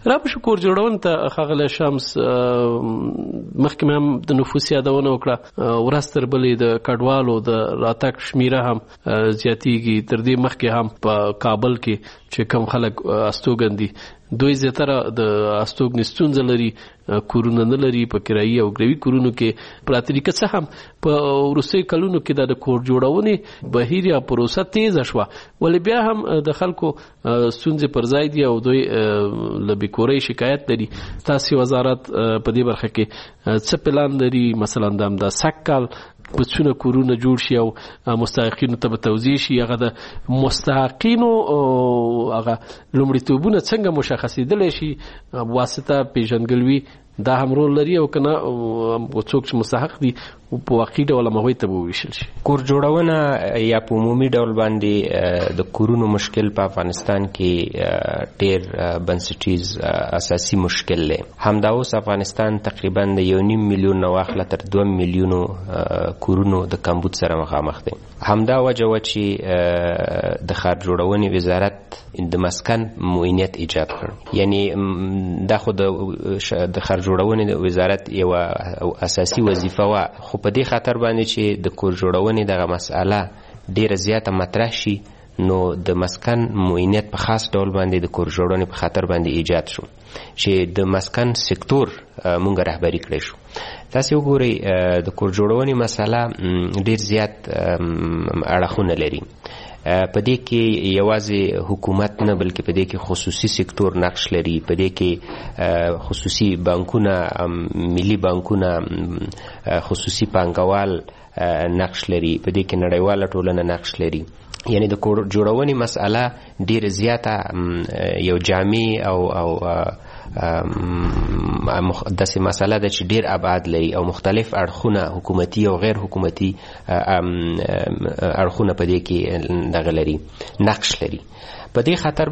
را په کور جوړون ته ښاغلی شمس مخکې مې هم د نفوس یادونه وکړه ورځ تر بلې د کډوالو د راتګ شمیره هم زیاتیږي تر دې مخکې هم په کابل کې چې کم خلک استوګن دي دوی زیاتره د استوګنې ستونزه لري کورونه نه لري په کرایي او ګروي کورونو کې پراتریکه څه هم په وروستیو کلونو کې د کور جوړونې بهیر یا پروسه تیزه شوه ولې بیا هم د خلکو ستونزې پر ځای دي او دوی له بېکورۍ شکایت لري تاسې وزارت په دې برخه کې څه پلان لري مثلا د سږ کال بڅونه کورونه جوړ شي او مستحقینو ته به توزیع شي هغه د مستحقینو هغه لومړیتوبونه څنګه مشخصېدلی شي واسطه پیژندګلوي دا هم رول لري او کنه څوک چې مستحق دي په واقعي ډول هغوی ته به وویشل شي کور جوړونه یا په عمومي ډول باندې د کورونو مشکل په افغانستان کې ډېر بنسټیز اساسي مشکل دی همدا اوس افغانستان تقریبا د 1.5 میلیون نه واخله تر 2 میلیونو کورونو د کمبود سره مخامخ دی همدا وجه و چې د ښار جوړونې وزارت د مسکن معینیت ایجاد کړ یعنی دا خو د ښار جوړونې وزارت یوه اساسي وظیفه وه خو په دې خاطر باندې چې د کور جوړونې دغه مسئله ډیره زیاته مطرح شي نو د مسکن معینیت په خاص ډول باندې د کور جوړونې په خاطر باندې ایجاد شو چې د مسکن سکتور مونږ رهبري کړی شو تاسې وګورئ د کور جوړونې مسئله ډیر زیات اړخونه لري په دې کې یوازې حکومت نه بلکې په دې کې خصوصي سکتور نقش لري په دې کې خصوصي بانکونه ملي بانکونه خصوصي پانګوال نقش لري په دې کې نړیواله ټولنه نقش لري یعنی د کور جوړونې مسئله ډیره زیاته یو جامع او داسې مسئله ده چې ډیر ابعاد لري او مختلف اړخونه حکومتي او غیر حکومتي اړخونه په دې کې دغه لري نقش لري په دې خاطر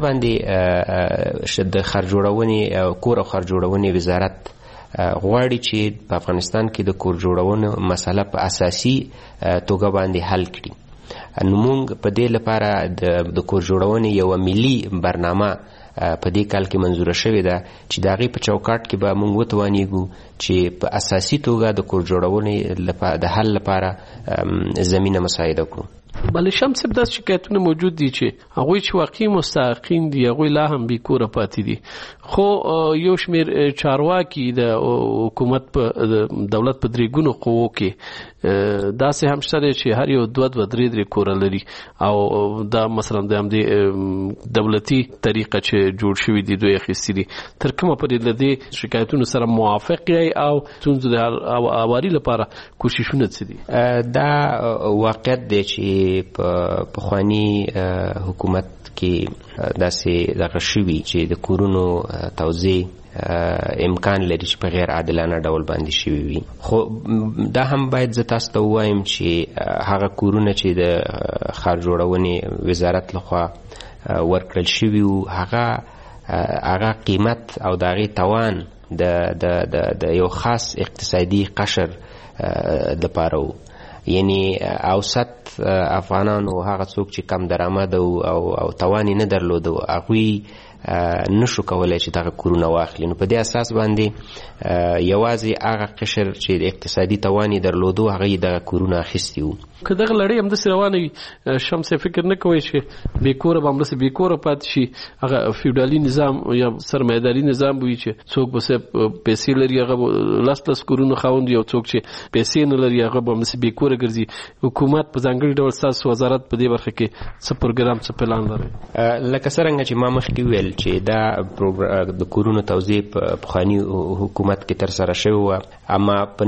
باندې د ښار جوړونې کور او ښار جوړونې وزارت غواړي چې په افغانستان کې د کور جوړونې مسئله په اساسي توګه باندې حل کړي نو موږ په دې لپاره د کور جوړونې یوه ملي برنامه په دې کال کې منظوره شوې ده چې د هغې په چوکاټ کې به موږ وتوانیږو چې په اساسي توګه د کور جوړونې د حل لپاره زمینه مساعده کړو بله شمس صاحب داسې شکایتونه موجود دي چې هغوی چې واقعي مستحقین دي هغوی لا هم بېکوره پاتې دي خو یو شمېر چارواکي د حکومت په دولت په درې ګونو قوو کې داسې هم شته دی چې هر یو 2-3 کوره لري او دا مثلا د همدې دولتي طریقه چې جوړ شوي دي دوی اخیستي دي تر کومه پورې له دې شکایتونو سره موافق یې او ستونزو د هواري لپاره کوششونه څه دي دا واقعیت دی چې په پخواني حکومت کې داسې دغه شوي چې د کورونو توزیع امکان لري چې په غیر عادلانه ډول باندې شوي وي خو دا هم باید زه تاسو ته ووایم چې هغه کورونه چې د ښار جوړونې وزارت لخوا ورکړل شوي وو هغه قیمت او د هغې توان د یو خاص اقتصادي قشر دپاره وو یعنی اوسط افغانانو هغه څوک چې کم درآمد او توان یې نه درلوده هغوی نشو کولای چې دغه کورونه واخلي نو په دې اساس باندې یوازې هغه قشر چې د اقتصادي توان یې درلودو هغه یې دغه کورونه اخیستي وو که دغه لړۍ همداسې روانه وي شمس فکر نه کوئ چې بېکوره به همداسې بېکوره پاتې شي هغه فیوډالي نظام یا سرمایهداري نظام به وي چې څوک به پیسې لري هغه به 10 کورونه خاوند وي او څوک چې پیسې نه لري هغه به همداسې بېکوره ګرځي حکومت په ځانګړي ډول ستاسو وزارت په دې برخه کې څه پروګرام څه پلان لري لکه څرنګه چې ما مخکې ویل چې دا د کورونو توزیع په پخواني حکومت کې ترسره شوې وه اما په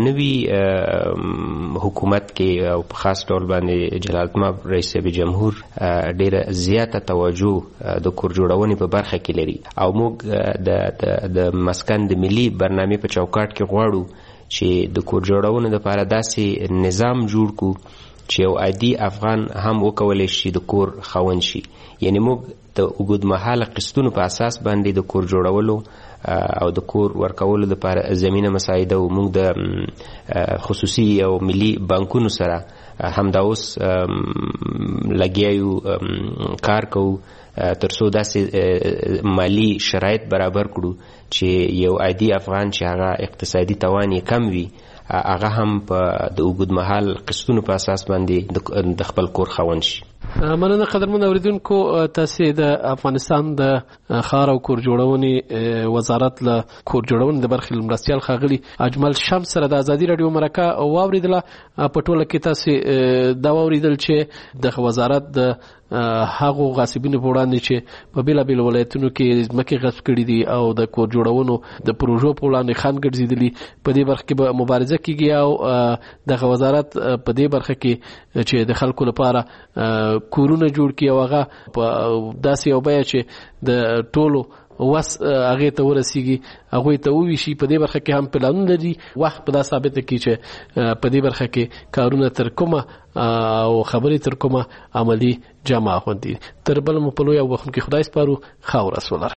نوي حکومت کې او په خاص ډول باندې جلالتمآب رئیس جمهور ډیره زیاته توجه د کور جوړونې په برخه کې لري او موږ د مسکن د ملي برنامې په چوکاټ کې غواړو چې د کور جوړونې لپاره داسې نظام جوړ کړو چې یو عادي افغان هم وکولی شي د کور خاوند شي یعنی موږ د اوږدمهاله قسطونو په اساس باندې د کور جوړولو او د کور ورکولو لپاره زمینه مساعده و موږ د خصوصي او ملي بانکونو سره همدا اوس لګیا یو کار کوو ترڅو داسې مالی شرایط برابر کړو چې یو عادي افغان چې هغه اقتصادي توان یې کم وي هغه هم په د اوږدمهال قسطونو په اساس باندې د خپل کور خاوند شي. مننه قدرمن اوریدونکو، تاسو د افغانستان د ښار او کور جوړونې وزارت له کور جوړونې د برخې مرستیال ښاغلي اجمل شمس سره د ازادي رادیو مرکه واوریدله. په ټوله کې تاسو دا واوریدل چې د وزارت د هغو غاصبینو په وړاندې چې په بیلابیلو ولایتونو کې ځمکې غصب کړي دي او د کور جوړونو د پروژو په وړاندې خنډ ګرځېدلي، په دې برخه کې به مبارزه کیږي او دغه وزارت په دې برخه کې چې د خلکو لپاره کورونه جوړ کړي او هغه په داسې یو بیه چې د ټولو وس هغه ته ورسیږي، هغه ته وویشي. په دې برخه کې هم پلانونه لري. وخت په دا ثابت کی چې په دې برخه کې کارونه تر کومه او خبرې تر کومه عملی جمع خوندي. تر بل مو په لوی وخت کې خدای سپارو. خاور اسولر